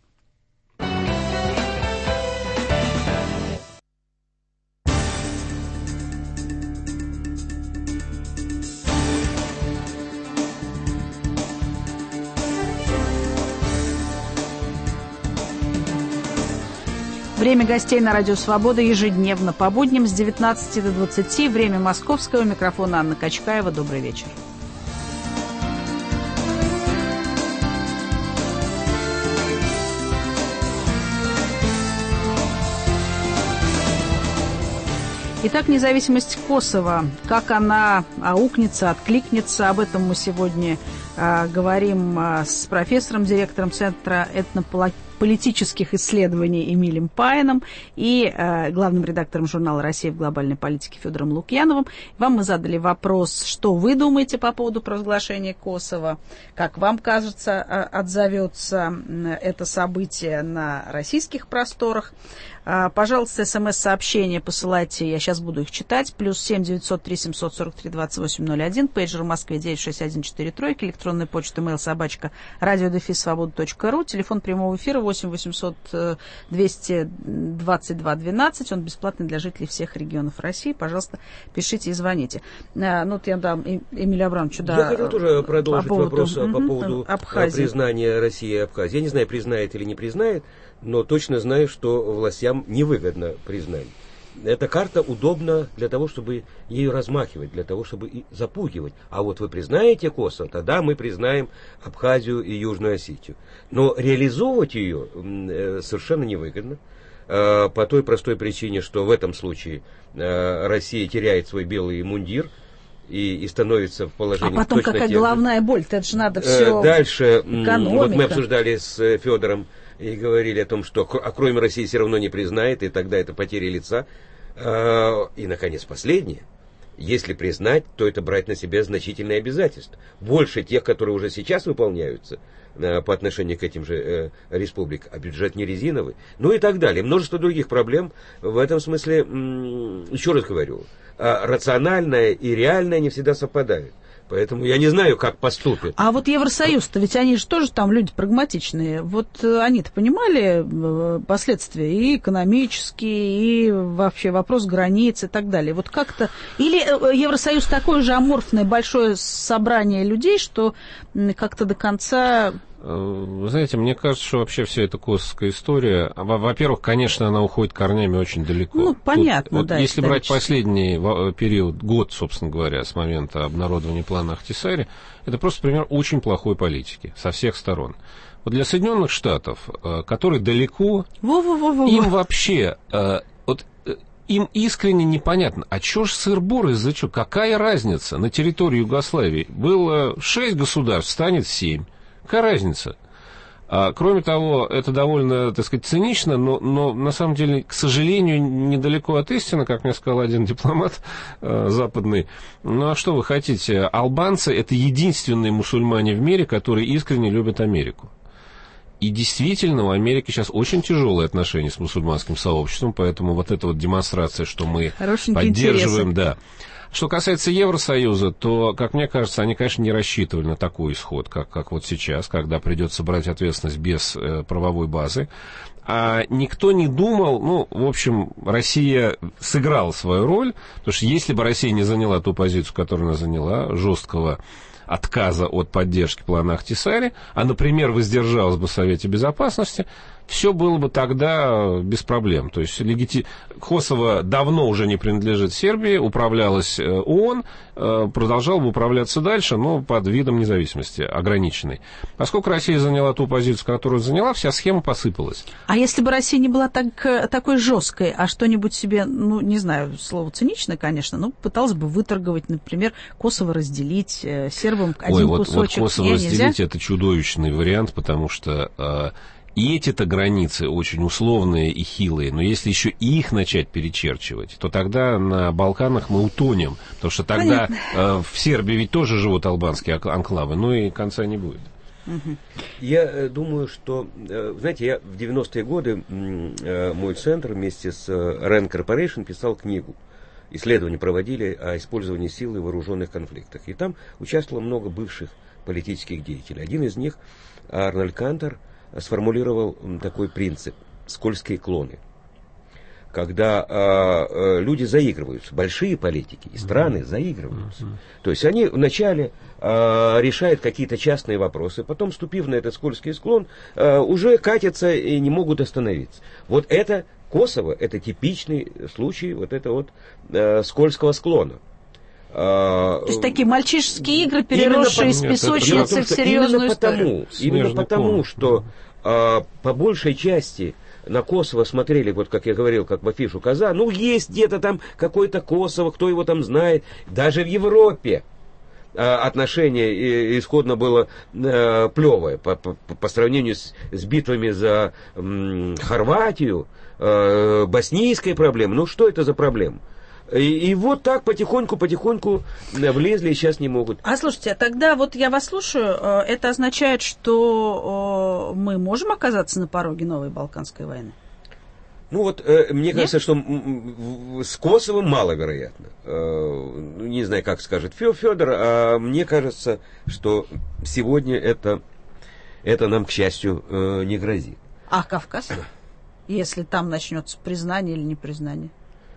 I: Время гостей на Радио Свобода ежедневно по будням с девятнадцати до двадцати. Время московского. Микрофон Анна Качкаева. Добрый вечер. Итак, независимость Косово. Как она аукнется, откликнется, об этом мы сегодня э, говорим э, с профессором, директором Центра этнополитических исследований Эмилием Паином и э, главным редактором журнала «Россия в глобальной политике» Федором Лукьяновым. Вам мы задали вопрос, что вы думаете по поводу провозглашения Косово, как вам кажется, отзовется это событие на российских просторах. Пожалуйста, смс-сообщения посылайте, я сейчас буду их читать, плюс семь девятьсот три семьсот сорок три двадцать восемь ноль один, пейджер в Москве девять шесть один четыре три, электронная почта mail собачка радиодефис-свобода точка ру, телефон прямого эфира восемь восемьсот двести двадцать два двенадцать, он бесплатный для жителей всех регионов России, пожалуйста, пишите и звоните. Ну, вот я дам Эмилию Абрамовичу, да.
K: Я хотел тоже продолжить по поводу, вопрос угу, по поводу
I: Абхазии.
K: Признания России и Абхазии. Я не знаю, признает или не признает, но точно знаю, что властям невыгодно признание. Эта карта удобна для того, чтобы ею размахивать, для того, чтобы и запугивать. А вот вы признаете Косово, тогда мы признаем Абхазию и Южную Осетию. Но реализовывать ее совершенно невыгодно. По той простой причине, что в этом случае Россия теряет свой белый мундир. и, и становится в положении...
I: А потом какая главная боль? Это же надо все...
K: Дальше,
I: экономика.
K: Вот мы обсуждали с Федором и говорили о том, что а кроме России все равно не признает, и тогда это потеря лица. И, наконец, последнее. Если признать, то это брать на себя значительные обязательства. Больше тех, которые уже сейчас выполняются по отношению к этим же республикам, а бюджет не резиновый. Ну и так далее. Множество других проблем. В этом смысле, еще раз говорю, рациональное и реальное не всегда совпадают. Поэтому я не знаю, как поступит.
I: А вот Евросоюз-то, ведь они же тоже там люди прагматичные. Вот они-то понимали последствия и экономические, и вообще вопрос границ и так далее. Вот как-то... Или Евросоюз такое же аморфное большое собрание людей, что как-то до конца...
J: Вы знаете, мне кажется, что вообще вся эта косовская история, во-первых, конечно, она уходит корнями очень далеко.
I: Ну, понятно,
J: Тут,
I: да.
J: вот, если брать последний период, год, собственно говоря, с момента обнародования плана Ахтисари, это просто пример очень плохой политики со всех сторон. Вот для Соединенных Штатов, которые далеко,
I: Во-во-во-во.
J: им вообще... Вот, им искренне непонятно, а чё ж сыр-бор, из-за чего? Какая разница? На территории Югославии было шесть государств, станет семь. Какая разница? А, кроме того, это довольно, так сказать, цинично, но, но на самом деле, к сожалению, недалеко от истины, как мне сказал один дипломат э, западный. Ну а что вы хотите? Албанцы — это единственные мусульмане в мире, которые искренне любят Америку. И действительно, у Америки сейчас очень тяжелые отношения с мусульманским сообществом, поэтому вот эта вот демонстрация, что мы поддерживаем, да. Что касается Евросоюза, то, как мне кажется, они, конечно, не рассчитывали на такой исход, как, как вот сейчас, когда придется брать ответственность без э, правовой базы. А никто не думал, ну, в общем, Россия сыграла свою роль, потому что если бы Россия не заняла ту позицию, которую она заняла, жесткого отказа от поддержки плана Ахтисари, а, например, воздержалась бы в Совете Безопасности, все было бы тогда без проблем. То есть легити... Косово давно уже не принадлежит Сербии, управлялось ООН, продолжал бы управляться дальше, но под видом независимости, ограниченной. Поскольку Россия заняла ту позицию, которую заняла, вся схема посыпалась.
I: А если бы Россия не была так, такой жесткой, а что-нибудь себе, ну, не знаю, слово цинично, конечно, но пыталась бы выторговать, например, Косово разделить, сербам один
J: Ой, вот,
I: кусочек.
J: Вот Косово
I: не,
J: разделить
I: нельзя?
J: — это чудовищный вариант, потому что... И эти-то границы очень условные и хилые, но если еще и их начать перечерчивать, то тогда на Балканах мы утонем, потому что тогда э, в Сербии ведь тоже живут албанские анклавы, ну и конца не будет.
K: Я э, думаю, что, э, знаете, я в девяностые годы э, мой центр вместе с э, Rand Corporation писал книгу. Исследования проводили о использовании силы в вооруженных конфликтах. И там участвовало много бывших политических деятелей. Один из них, Арнольд Кантер, сформулировал такой принцип – скользкие клоны. Когда э, э, люди заигрываются, большие политики и страны mm-hmm. заигрываются. Mm-hmm. То есть они вначале э, решают какие-то частные вопросы, потом, вступив на этот скользкий склон, э, уже катятся и не могут остановиться. Вот это Косово, это типичный случай вот этого вот э, скользкого склона.
I: То есть такие мальчишеские игры, переросшие из песочницы в серьезную
K: именно
I: историю.
K: Потому, именно потому, что а, по большей части на Косово смотрели, вот как я говорил, как в афишу Коза, ну есть где-то там какой-то Косово, кто его там знает, даже в Европе а, отношение исходно было а, плевое по, по, по сравнению с, с битвами за м, Хорватию, а, боснийской проблемой. Ну что это за проблема? И, и вот так потихоньку-потихоньку влезли и сейчас не могут.
I: А слушайте, тогда вот я вас слушаю, это означает, что мы можем оказаться на пороге новой Балканской войны?
K: Ну вот, мне кажется, Нет? что с Косовом маловероятно. Не знаю, как скажет Федор, а мне кажется, что сегодня это, это нам, к счастью, не грозит.
I: А Кавказ? Если там начнется признание или непризнание?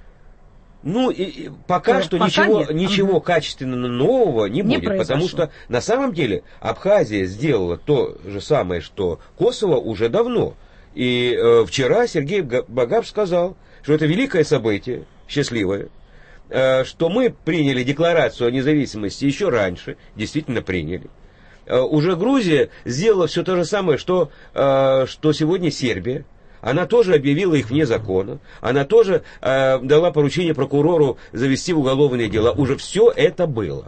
K: Ну, и, и пока
I: То
K: что
I: пока
K: ничего,
I: нет.
K: ничего
I: угу.
K: качественно нового не,
I: не
K: будет,
I: произошло.
K: Потому что на самом деле Абхазия сделала то же самое, что Косово уже давно. И э, вчера Сергей Багапов сказал, что это великое событие, счастливое, э, что мы приняли декларацию о независимости еще раньше, действительно приняли. Э, уже Грузия сделала все то же самое, что, э, что сегодня Сербия. Она тоже объявила их вне закона. Она тоже э, дала поручение прокурору завести уголовные дела. Уже все это было.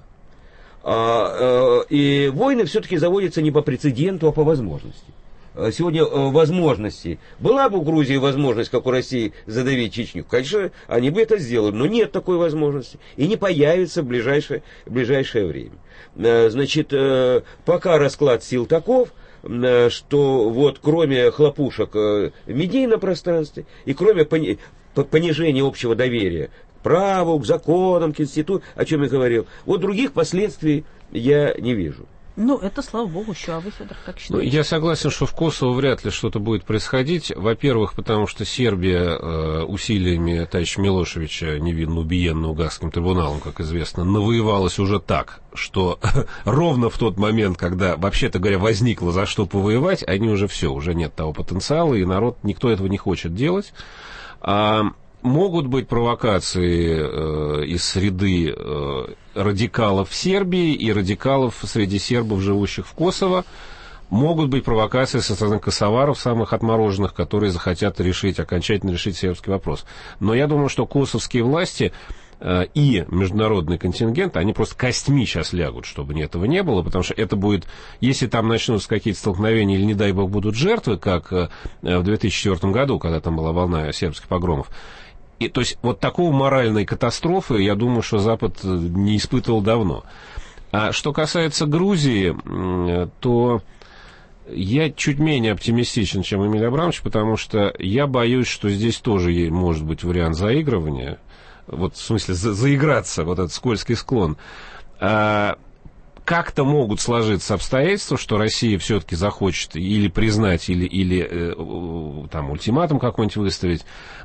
K: А, э, и войны все-таки заводятся не по прецеденту, а по возможности. Сегодня э, возможности. Была бы у Грузии возможность, как у России, задавить Чечню, конечно, они бы это сделали. Но нет такой возможности. И не появится в ближайшее, в ближайшее время. Э, значит, э, пока расклад сил таков, что вот кроме хлопушек в медийном пространстве и кроме понижения общего доверия к праву, к законам, к институту, о чем я говорил, вот других последствий я не вижу.
I: Ну, это, слава богу, еще, а вы, Федор, как считаете?
J: Ну, я согласен, что в Косово вряд ли что-то будет происходить. Во-первых, потому что Сербия э, усилиями товарища Милошевича, невинно убиенного Гаагским трибуналом, как известно, навоевалась уже так, что ровно в тот момент, когда, вообще-то говоря, возникло за что повоевать, они уже все, уже нет того потенциала, и народ, никто этого не хочет делать. А могут быть провокации э, из среды э, радикалов в Сербии и радикалов среди сербов, живущих в Косово. Могут быть провокации со стороны косоваров, самых отмороженных, которые захотят решить, окончательно решить сербский вопрос. Но я думаю, что косовские власти э, и международный контингент, они просто костьми сейчас лягут, чтобы этого не было, потому что это будет, если там начнутся какие-то столкновения или, не дай бог, будут жертвы, как э, в две тысячи четвёртом году, когда там была волна сербских погромов. И, то есть вот такого моральной катастрофы, я думаю, что Запад не испытывал давно. А что касается Грузии, то я чуть менее оптимистичен, чем Эмиль Абрамович, потому что я боюсь, что здесь тоже может быть вариант заигрывания. Вот в смысле за- заиграться, вот этот скользкий склон. А как-то могут сложиться обстоятельства, что Россия все-таки захочет или признать, или, или э, там ультиматум какой-нибудь выставить.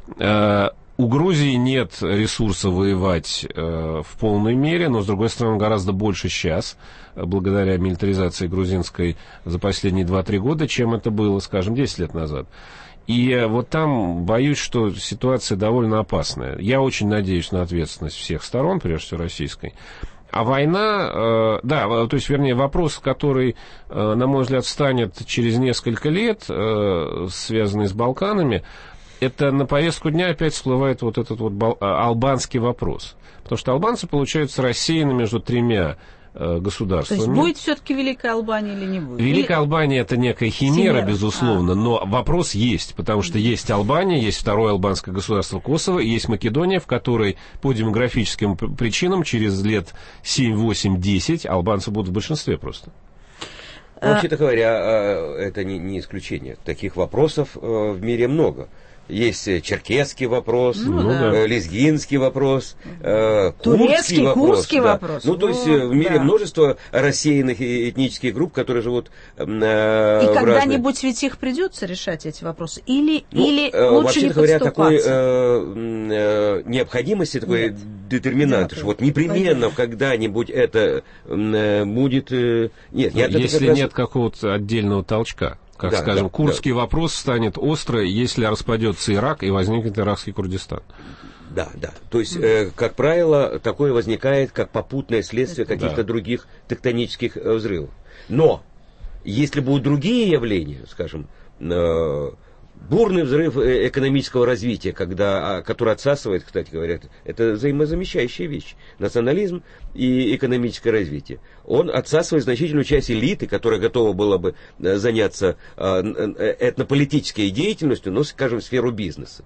J: У Грузии нет ресурса воевать э, в полной мере, но, с другой стороны, гораздо больше сейчас, благодаря милитаризации грузинской за последние два-три года, чем это было, скажем, десять лет назад. И э, вот там боюсь, что ситуация довольно опасная. Я очень надеюсь на ответственность всех сторон, прежде всего российской. А война, э, да, то есть, вернее, вопрос, который, э, на мой взгляд, встанет через несколько лет, э, связанный с Балканами, это на повестку дня опять всплывает вот этот вот бал- албанский вопрос. Потому что албанцы, получается, рассеяны между тремя э, государствами.
I: То есть будет все-таки Великая Албания или не будет?
J: Великая
I: или...
J: Албания это некая химера,
I: химера.
J: безусловно,
I: а.
J: но вопрос есть, потому что есть Албания, есть второе албанское государство Косово, и есть Македония, в которой по демографическим причинам через лет семь, восемь, десять албанцы будут в большинстве просто.
K: Вообще-то говоря, это не исключение. Таких вопросов в мире много. Есть черкесский вопрос, ну, да. лезгинский вопрос, э,
I: турецкий,
K: вопрос.
I: курский
K: да.
I: вопрос.
K: Ну, то есть
I: О,
K: в мире
I: да.
K: множество рассеянных этнических групп, которые живут э,
I: И
K: в
I: когда-нибудь
K: разных...
I: ведь их придется решать, эти вопросы? Или,
K: ну,
I: или
K: э,
I: лучше не
K: говоря, такой э,
I: подступаться?
K: э, необходимости, такой детерминант, что вот непременно когда-нибудь это э, будет... Э, нет,
J: ну,
K: я
J: если
K: раз...
J: нет какого-то отдельного толчка. Как,
K: да,
J: скажем,
K: да,
J: курдский
K: да.
J: вопрос станет остро, если распадется Ирак и возникнет иракский Курдистан.
K: Да, да. То есть, э, как правило, такое возникает как попутное следствие каких-то да. других тектонических э, взрывов. Но, если будут другие явления, скажем, э, бурный взрыв экономического развития, когда, который отсасывает, кстати говоря, это взаимозамещающая вещь. Национализм и экономическое развитие. Он отсасывает значительную часть элиты, которая готова была бы заняться этнополитической деятельностью, но, скажем, в сферу бизнеса.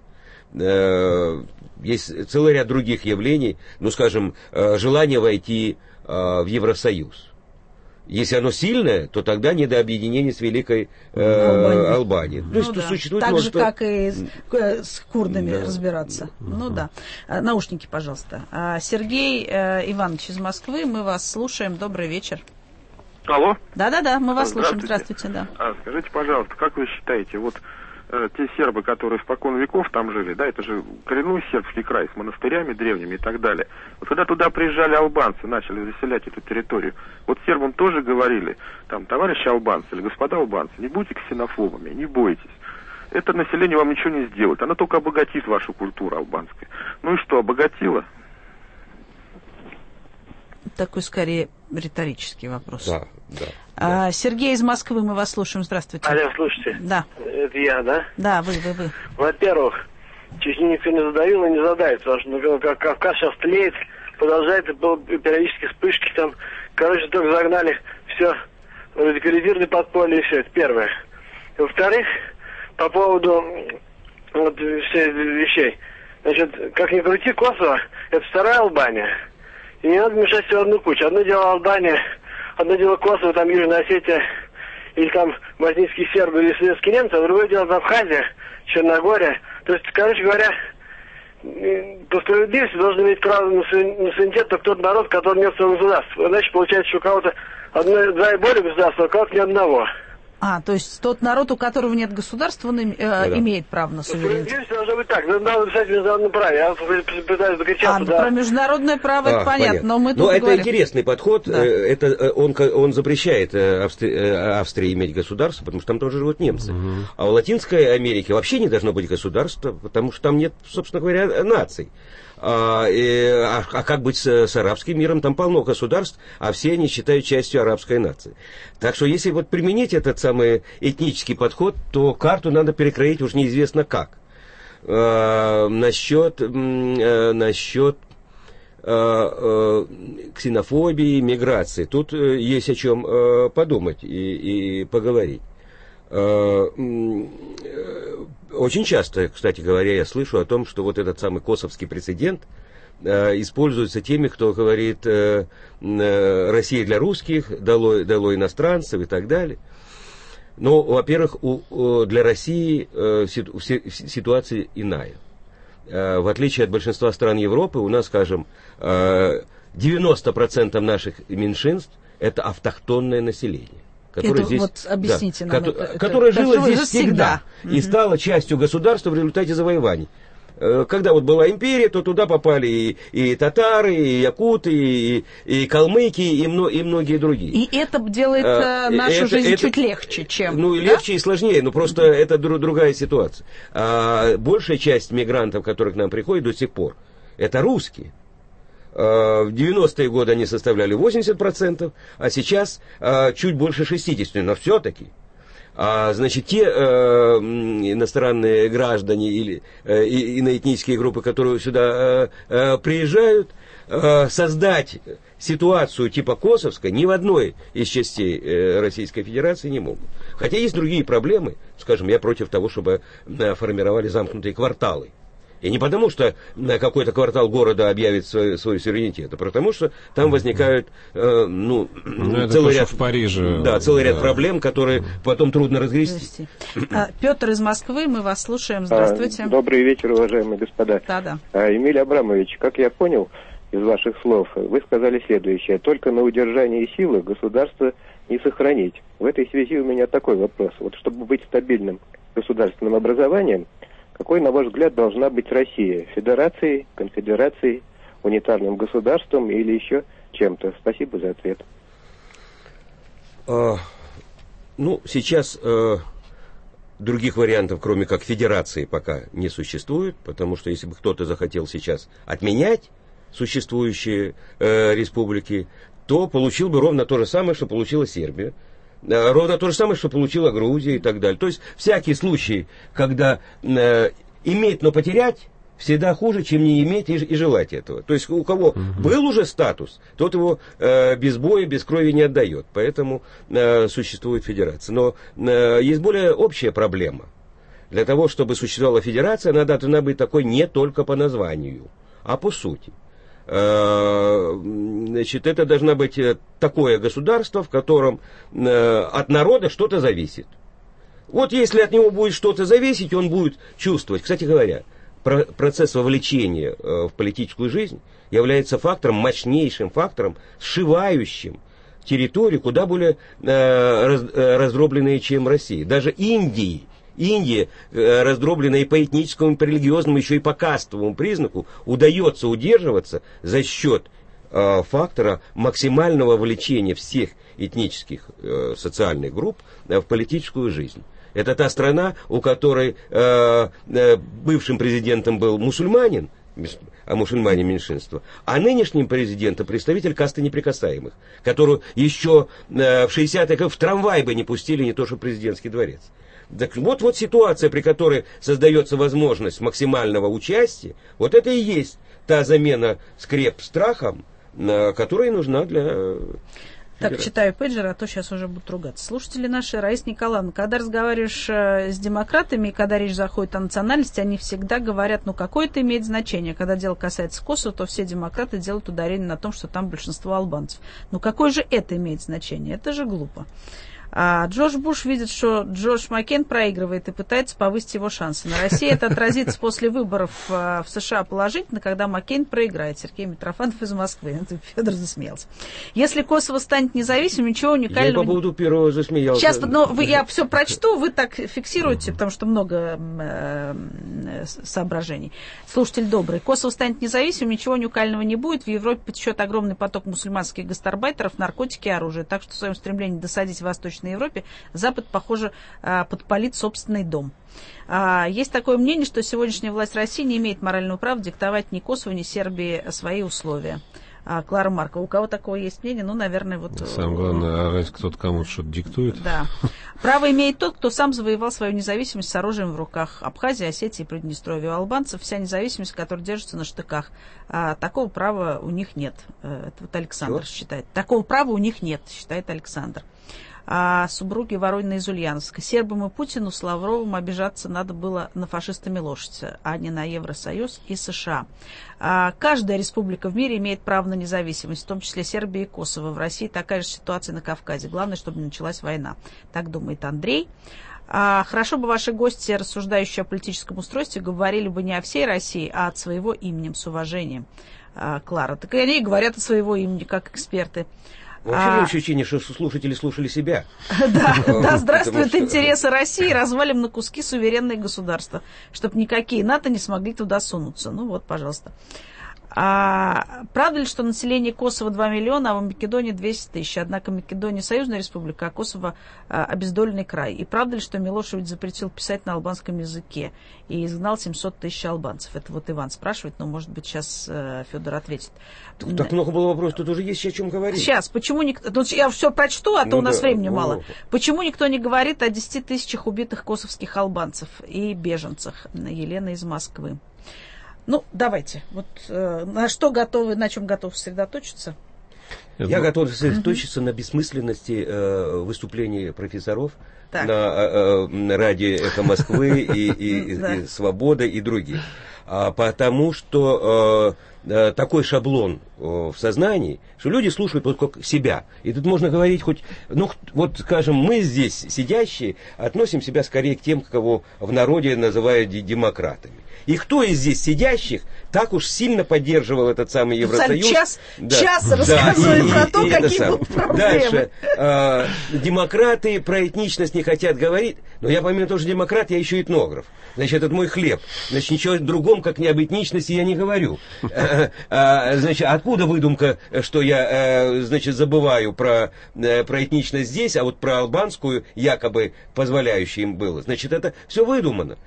K: Есть целый ряд других явлений, ну, скажем, желание войти в Евросоюз. Если оно сильное, то тогда не до объединения с Великой э, Албанией.
I: Ну,
K: то есть,
I: да.
K: существует
I: так
K: множество...
I: же, как и с, с курдами да. разбираться.
K: Uh-huh.
I: Ну да. Наушники, пожалуйста. Сергей э, Иванович из Москвы, мы вас слушаем. Добрый вечер.
N: Алло.
I: Да-да-да, мы вас слушаем.
N: Здравствуйте.
I: Здравствуйте, да.
N: А, скажите, пожалуйста, как вы считаете, вот э, те сербы, которые испокон веков там жили, да, это же коренной сербский край с монастырями древними и так далее. Вот когда туда приезжали албанцы, начали заселять эту территорию, вот сербам тоже говорили, там, товарищи албанцы или господа албанцы, не будьте ксенофобами, не бойтесь. Это население вам ничего не сделает, оно только обогатит вашу культуру албанскую. Ну и что, обогатило?
I: Такой, скорее, риторический вопрос.
K: Да, да.
I: А, Сергей из Москвы, мы вас слушаем. Здравствуйте.
O: Алло, слушайте.
I: Да.
O: Это я, да?
I: Да, вы, вы, вы.
O: Во-первых, Чечню никто не задавил и не задает, потому что ну, как Кавказ сейчас тлеет, продолжает, периодически вспышки там. Короче, только загнали все, радикализировали подполье и все, это первое. Во-вторых, по поводу вот всех вещей. Значит, как ни крути, Косово — это вторая Албания. И не надо мешать все в одну кучу. Одно дело Албания, одно дело Косово, там Южная Осетия, или там боснийские сербы или советские немцы, а другое дело Абхазия, Черногория. То есть, короче говоря, по справедливости должен иметь право на суверенитет только тот народ, который нет своего государства. Значит, получается, что у кого-то одно, два и более государства, а у кого-то ни одного.
I: А, то есть тот народ, у которого нет государства, он э, да, да. имеет право на суверенитет.
O: Справедливость должна быть так. Надо писать международное право. Я пытаюсь докричаться.
I: А,
O: да.
I: Про международное право а, это понятно, понятно. Но мы тут
K: Но это
I: говорим...
K: интересный подход. Да. Это, он, он запрещает Австри... Австрии иметь государство, потому что там тоже живут немцы. Угу. А в Латинской Америке вообще не должно быть государства, потому что там нет, собственно говоря, наций. А, и, а, а как быть с, с арабским миром? Там полно государств, а все они считают частью арабской нации. Так что если вот применить этот самый этнический подход, то карту надо перекроить уж неизвестно как. А, насчет а, насчет а, а, ксенофобии, миграции. Тут а, есть о чем а, подумать и, и поговорить. А, Очень часто, кстати говоря, я слышу о том, что вот этот самый косовский прецедент э, используется теми, кто говорит э, э, «Россия для русских», «Долой, долой иностранцев» и так далее. Но, во-первых, у, у, для России э, ситу, ситуация иная. Э, в отличие от большинства стран Европы, у нас, скажем, э, девяносто процентов наших меньшинств – это автохтонное население. Которое
I: это,
K: здесь,
I: вот объясните
K: да,
I: нам
K: ко-
I: это.
K: Которое
I: это,
K: жило
I: это
K: здесь всегда, всегда и угу. стало частью государства в результате завоеваний. Когда вот была империя, то туда попали и, и татары, и якуты, и, и калмыки, и, мно, и многие другие.
I: И это делает а, нашу это, жизнь это, чуть легче, чем...
K: Ну, да? Легче и сложнее, но просто это друг, другая ситуация. А большая часть мигрантов, которые к нам приходят до сих пор, это русские. В девяностые годы они составляли восемьдесят процентов, а сейчас а, чуть больше шестьдесят процентов, но все-таки. А, значит, те э, иностранные граждане или э, иноэтнические группы, которые сюда э, э, приезжают, э, создать ситуацию типа косовской ни в одной из частей э, Российской Федерации не могут. Хотя есть другие проблемы. Скажем, я против того, чтобы э, формировали замкнутые кварталы. И не потому, что какой-то квартал города объявит свой, свой суверенитет, а потому, что там возникают э, ну,
J: ну,
K: целый ряд,
J: в Париже,
K: да, целый
J: да.
K: ряд проблем, которые потом трудно разгрести.
I: А, Петр из Москвы, мы вас слушаем. Здравствуйте.
P: А, добрый вечер, уважаемые господа.
I: Да, да.
P: А, Эмиль Абрамович, как я понял из ваших слов, вы сказали следующее: только на удержании силы государство не сохранить. В этой связи у меня такой вопрос. Вот чтобы быть стабильным государственным образованием, какой, на ваш взгляд, должна быть Россия? Федерацией, конфедерацией, унитарным государством или еще чем-то? Спасибо за ответ.
K: А, ну, сейчас а, других вариантов, кроме как федерации, пока не существует, потому что если бы кто-то захотел сейчас отменять существующие а, республики, то получил бы ровно то же самое, что получила Сербия. Ровно то же самое, что получила Грузия и так далее. То есть всякие случаи, когда э, иметь, но потерять, всегда хуже, чем не иметь и, и желать этого. То есть у кого угу. был уже статус, тот его э, без боя, без крови не отдает. Поэтому э, существует федерация. Но э, есть более общая проблема. Для того, чтобы существовала федерация, она должна быть такой не только по названию, а по сути. Значит, это должно быть такое государство, в котором от народа что-то зависит. Вот если от него будет что-то зависеть, он будет чувствовать. Кстати говоря, процесс вовлечения в политическую жизнь является фактором, мощнейшим фактором, сшивающим территорию куда более раздробленные, чем Россия. Даже Индии. Индия, раздробленная и по этническому, и по религиозному, еще и по кастовому признаку, удается удерживаться за счет э, фактора максимального вовлечения всех этнических э, социальных групп э, в политическую жизнь. Это та страна, у которой э, э, бывшим президентом был мусульманин, а мусульмане меньшинство, а нынешним президентом представитель касты неприкасаемых, которую еще э, в шестидесятых в трамвай бы не пустили, не то что президентский дворец. Так вот, вот ситуация, при которой создается возможность максимального участия, вот это и есть та замена скреп страхом, э, которая нужна для...
I: Так, читаю пейджер, а то сейчас уже будут ругаться. Слушатели наши, Раиса Николаевна, когда разговариваешь э, с демократами, и когда речь заходит о национальности, они всегда говорят, ну какое это имеет значение. Когда дело касается Косово, то все демократы делают ударение на том, что там большинство албанцев. Ну какое же это имеет значение? Это же глупо. А Джордж Буш видит, что Джордж Маккейн проигрывает и пытается повысить его шансы. На России это отразится после выборов в США положительно, когда Маккейн проиграет. Сергей Митрофанов из Москвы. Это Федор засмеялся. Если Косово станет независимым, ничего уникального...
K: Я по поводу первого засмеялся.
I: Сейчас, но вы, я все прочту, вы так фиксируете, потому что много э, соображений. Слушатель добрый. Косово станет независимым, ничего уникального не будет. В Европе потечет огромный поток мусульманских гастарбайтеров, наркотики и оружие. Так что в своем стремлении досадить Восточной Европе Запад, похоже, подпалит собственный дом. Есть такое мнение, что сегодняшняя власть России не имеет морального права диктовать ни Косово, ни Сербии свои условия. Клара Маркова. У кого такое есть мнение? Ну, наверное, вот...
J: Самое главное, раз кто-то кому-то что-то диктует.
I: Да. Право имеет тот, кто сам завоевал свою независимость с оружием в руках. Абхазия, Осетия и Приднестровье. У албанцев вся независимость, которая держится на штыках. А, такого права у них нет. Это вот Александр Что? считает. Такого права у них нет, считает Александр. А супруги Воронина из Ульяновска. Сербам и Путину с Лавровым обижаться надо было на фашиста Милошевича, а не на Евросоюз и США. А каждая республика в мире имеет право на независимость, в том числе Сербия и Косово. В России такая же ситуация на Кавказе. Главное, чтобы не началась война. Так думает Андрей. А хорошо бы ваши гости, рассуждающие о политическом устройстве, говорили бы не о всей России, а от своего имени, с уважением. А, Клара. Так и они говорят от своего имени, как эксперты.
K: Вообще а... ощущение, что слушатели слушали себя.
I: Да, да, здравствуют интересы России, развалим на куски суверенные государства, чтобы никакие НАТО не смогли туда сунуться. Ну вот, пожалуйста. А правда ли, что население Косово два миллиона, а в Македонии двести тысяч? Однако Македония союзная республика, а Косово а, обездоленный край. И правда ли, что Милошевич запретил писать на албанском языке и изгнал семьсот тысяч албанцев? Это вот Иван спрашивает, но, может быть, сейчас э, Федор ответит.
K: Так, так много было вопросов, тут уже есть о чем говорить.
I: Сейчас, почему никто... Ну, я все прочту, а то ну, у нас да, времени ну, мало. Почему никто не говорит о десяти тысячах убитых косовских албанцев и беженцах? Елена из Москвы. Ну, давайте. Вот э, на что готовы, на чем готовы сосредоточиться?
K: Я готов сосредоточиться mm-hmm. на бессмысленности э, выступлений профессоров так. на э, э, радио «Эхо Москвы» и, и, и «Свобода» и других. А, потому что э, э, такой шаблон э, в сознании, что люди слушают вот как себя. И тут можно говорить хоть, ну, вот, скажем, мы здесь сидящие относим себя скорее к тем, кого в народе называют демократами. И кто из здесь сидящих так уж сильно поддерживал этот самый Евросоюз?
I: Час, да, час да, рассказывает и, про то, и, какие и будут проблемы.
K: Дальше. Э, демократы про этничность не хотят говорить, но я помимо того, что демократ, я еще этнограф. Значит, это мой хлеб. Значит, ничего другом, как не об этничности, я не говорю. Значит, откуда выдумка, что я, значит, забываю про, про этничность здесь, а вот про албанскую якобы позволяющую им было? Значит, это все выдумано.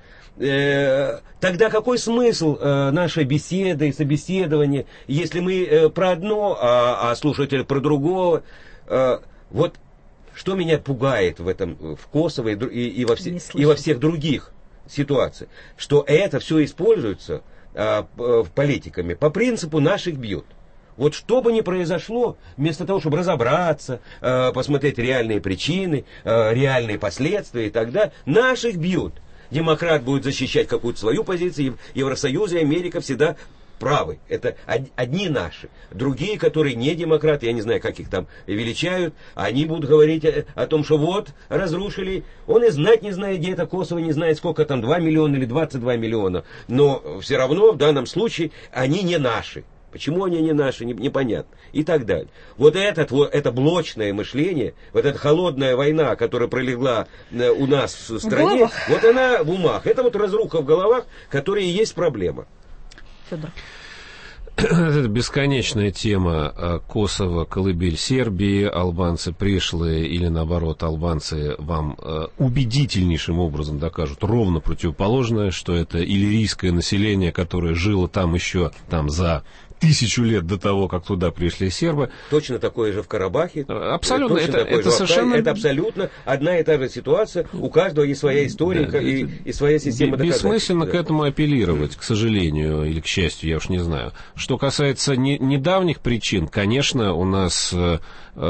K: Тогда какой смысл э, нашей беседы и собеседования, если мы э, про одно, а, а слушатель про другого? Э, вот что меня пугает в этом, в Косово и, и, и, во, все, и во всех других ситуациях, что это все используется э, политиками по принципу «наших бьют». Вот что бы ни произошло, вместо того, чтобы разобраться, э, посмотреть реальные причины, э, реальные последствия и так далее, наших бьют. Демократ будет защищать какую-то свою позицию, Евросоюз и Америка всегда правы. Это одни наши. Другие, которые не демократы, я не знаю, как их там величают, они будут говорить о, о том, что вот, разрушили. Он и знать не знает, где это Косово, не знает, сколько там, два миллиона или двадцать два миллиона. Но все равно в данном случае они не наши. Почему они не наши, непонятно. И так далее. Вот, этот, вот это блочное мышление, вот эта холодная война, которая пролегла у нас в стране, в вот она в умах. Это вот разруха в головах, которые и есть проблема.
I: Федор.
J: Это бесконечная тема. Косово, колыбель Сербии, албанцы пришлые или, наоборот, албанцы вам убедительнейшим образом докажут ровно противоположное, что это иллирийское население, которое жило там еще там за тысячу лет до того, как туда пришли сербы.
K: Точно такое же в Карабахе.
J: Абсолютно. Это, это, совершенно...
K: это абсолютно одна и та же ситуация. У каждого есть своя история, да, и, и своя система доказательств.
J: Бессмысленно
K: да.
J: к этому апеллировать, к сожалению, или к счастью, я уж не знаю. Что касается не, недавних причин, конечно, у нас э,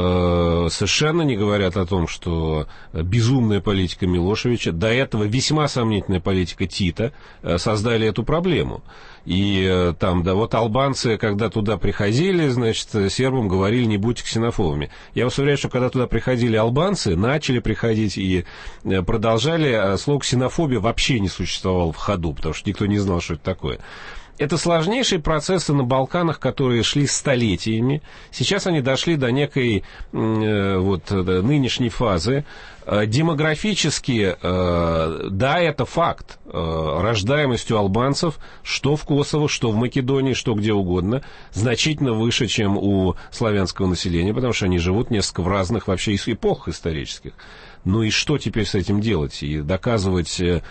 J: совершенно не говорят о том, что безумная политика Милошевича, до этого весьма сомнительная политика Тита э, создали эту проблему. И э, там, да, вот албанцы, когда туда приходили, значит, сербам говорили, не будьте ксенофобами. Я вас уверяю, что когда туда приходили албанцы, начали приходить и э, продолжали, слово ксенофобия вообще не существовало в ходу, потому что никто не знал, что это такое. Это сложнейшие процессы на Балканах, которые шли столетиями. Сейчас они дошли до некой э, вот, нынешней фазы. Демографически, э, да, это факт. Э, рождаемость у албанцев, что в Косово, что в Македонии, что где угодно, значительно выше, чем у славянского населения, потому что они живут несколько в разных вообще эпохах исторических. Ну и что теперь с этим делать? И доказывать э,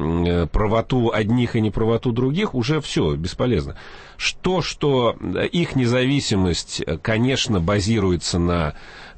J: правоту одних и неправоту других уже все, бесполезно. То, что их независимость, конечно, базируется на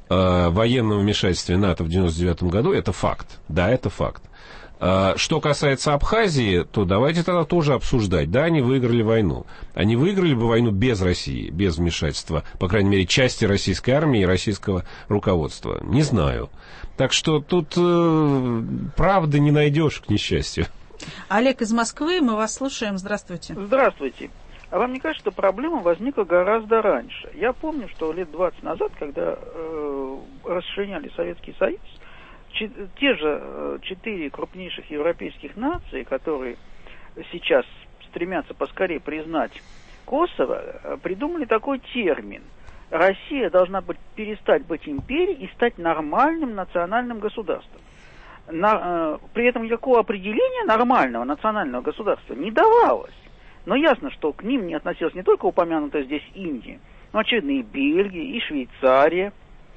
J: э, военном вмешательстве НАТО в девяносто девятом году, это факт. Да, это факт. Э, что касается Абхазии, то давайте тогда тоже обсуждать. Да, они выиграли войну. Они выиграли бы войну без России, без вмешательства, по крайней мере, части российской армии и российского руководства. Не знаю. Так что тут э, правды не найдешь, к несчастью.
I: Олег из Москвы, мы вас слушаем. Здравствуйте.
Q: Здравствуйте. А вам не кажется, что проблема возникла гораздо раньше? Я помню, что лет двадцать назад, когда э, расчленяли Советский Союз, ч- те же э, четыре крупнейших европейских нации, которые сейчас стремятся поскорее признать Косово, э, придумали такой термин. Россия должна быть, перестать быть империей и стать нормальным национальным государством. На, э, при этом никакого определения нормального национального государства не давалось. Но ясно, что к ним не относилась не только упомянутая здесь Индия, но, очевидно, и Бельгия, и Швейцария.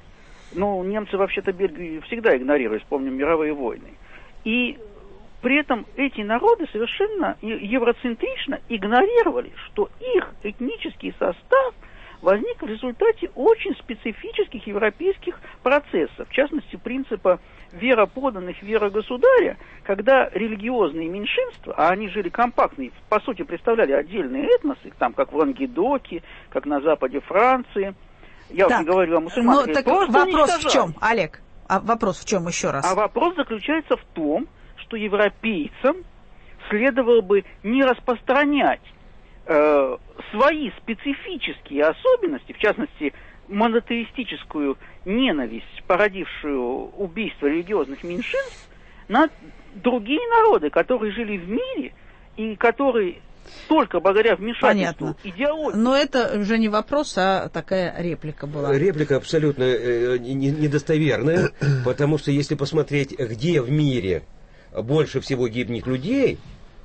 Q: Ну, немцы вообще-то Бельгию всегда игнорировали, вспомним мировые войны. И при этом эти народы совершенно евроцентрично игнорировали, что их этнический состав возник в результате очень специфических европейских процессов, в частности, принципа вера подданных, вера государя, когда религиозные меньшинства, а они жили компактно, по сути, представляли отдельные этносы, там, как в Лангедоке, как на западе Франции. Я
I: так,
Q: уже не говорю о мусульманах.
I: Ну, так вопрос в чем, Олег? А вопрос в чем еще раз?
Q: А вопрос заключается в том, что европейцам следовало бы не распространять э, свои специфические особенности, в частности, монотеистическую ненависть, породившую убийство религиозных меньшинств, на другие народы, которые жили в мире и которые только благодаря вмешательству идеологии.
I: Но это уже не вопрос, а такая реплика была.
K: Реплика абсолютно э, недостоверная, потому что если посмотреть, где в мире больше всего гибнет людей,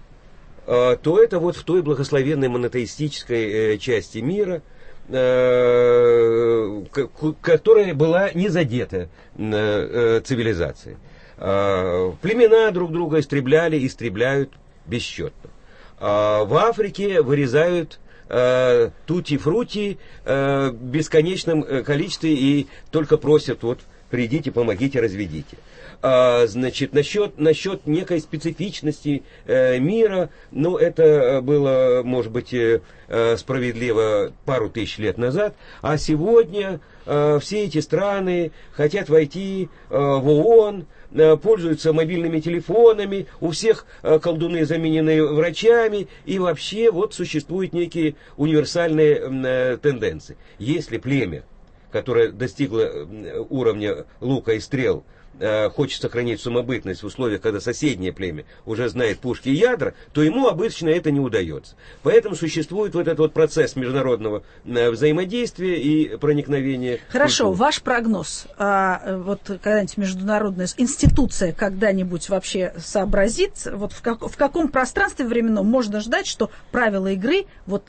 K: э, то это вот в той благословенной монотеистической э, части мира, которая была не задета цивилизацией. Племена друг друга истребляли, истребляют бесчетно. В Африке вырезают тути-фрути в бесконечном количестве и только просят, вот, придите, помогите, разведите. А, значит, насчет, насчет некой специфичности э, мира, ну, это было, может быть, э, справедливо пару тысяч лет назад, а сегодня э, все эти страны хотят войти э, в ООН, э, пользуются мобильными телефонами, у всех э, колдуны заменены врачами, и вообще вот существуют некие универсальные э, тенденции. Если племя, которое достигло уровня лука и стрел, хочет сохранить самобытность в условиях, когда соседнее племя уже знает пушки и ядра, то ему обычно это не удается. Поэтому существует вот этот вот процесс международного взаимодействия и проникновения.
I: Хорошо,
K: культуры.
I: Ваш прогноз. А, вот когда-нибудь международная институция когда-нибудь вообще сообразит, вот в, как, в каком пространстве временном можно ждать, что правила игры вот в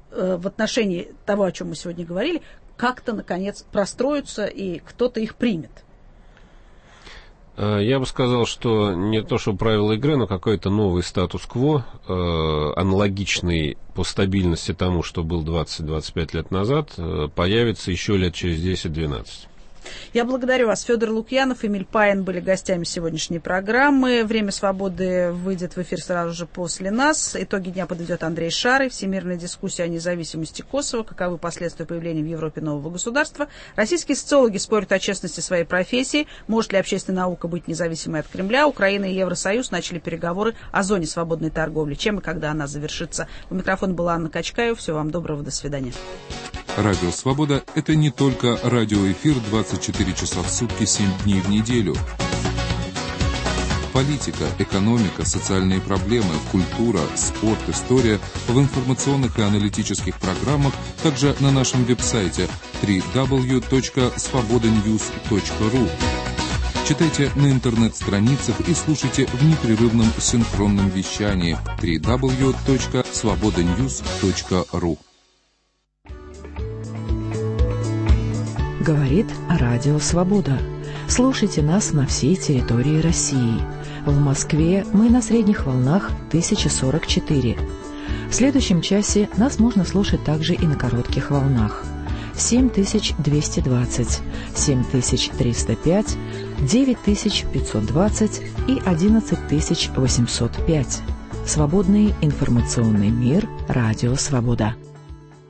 I: э, в отношении того, о чем мы сегодня говорили, как-то, наконец, простроятся и кто-то их примет?
J: Я бы сказал, что не то, что правила игры, но какой-то новый статус-кво, э, аналогичный по стабильности тому, что был двадцать-двадцать пять лет назад, э, появится еще лет через десять-двенадцать.
I: Я благодарю вас. Федор Лукьянов, Эмиль Паин были гостями сегодняшней программы. «Время свободы» выйдет в эфир сразу же после нас. Итоги дня подведет Андрей Шарый. Всемирная дискуссия о независимости Косово. Каковы последствия появления в Европе нового государства. Российские социологи спорят о честности своей профессии. Может ли общественная наука быть независимой от Кремля? Украина и Евросоюз начали переговоры о зоне свободной торговли. Чем и когда она завершится? У микрофона была Анна Качкаева. Всего вам доброго. До свидания.
R: Радио «Свобода» — это не только радиоэфир двадцать четыре часа в сутки, семь дней в неделю. Политика, экономика, социальные проблемы, культура, спорт, история в информационных и аналитических программах, также на нашем веб-сайте дабл ю дабл ю дабл ю точка свобода ньюс точка ру. Читайте на интернет-страницах и слушайте в непрерывном синхронном вещании дабл ю дабл ю дабл ю точка свобода ньюс точка ру.
B: Говорит Радио Свобода. Слушайте нас на всей территории России. В Москве мы на средних волнах тысяча сорок четыре. В следующем часе нас можно слушать также и на коротких волнах. семь тысяч двести двадцать, семь тысяч триста пять, девять тысяч пятьсот двадцать и одиннадцать тысяч восемьсот пять. Свободный информационный мир. Радио Свобода.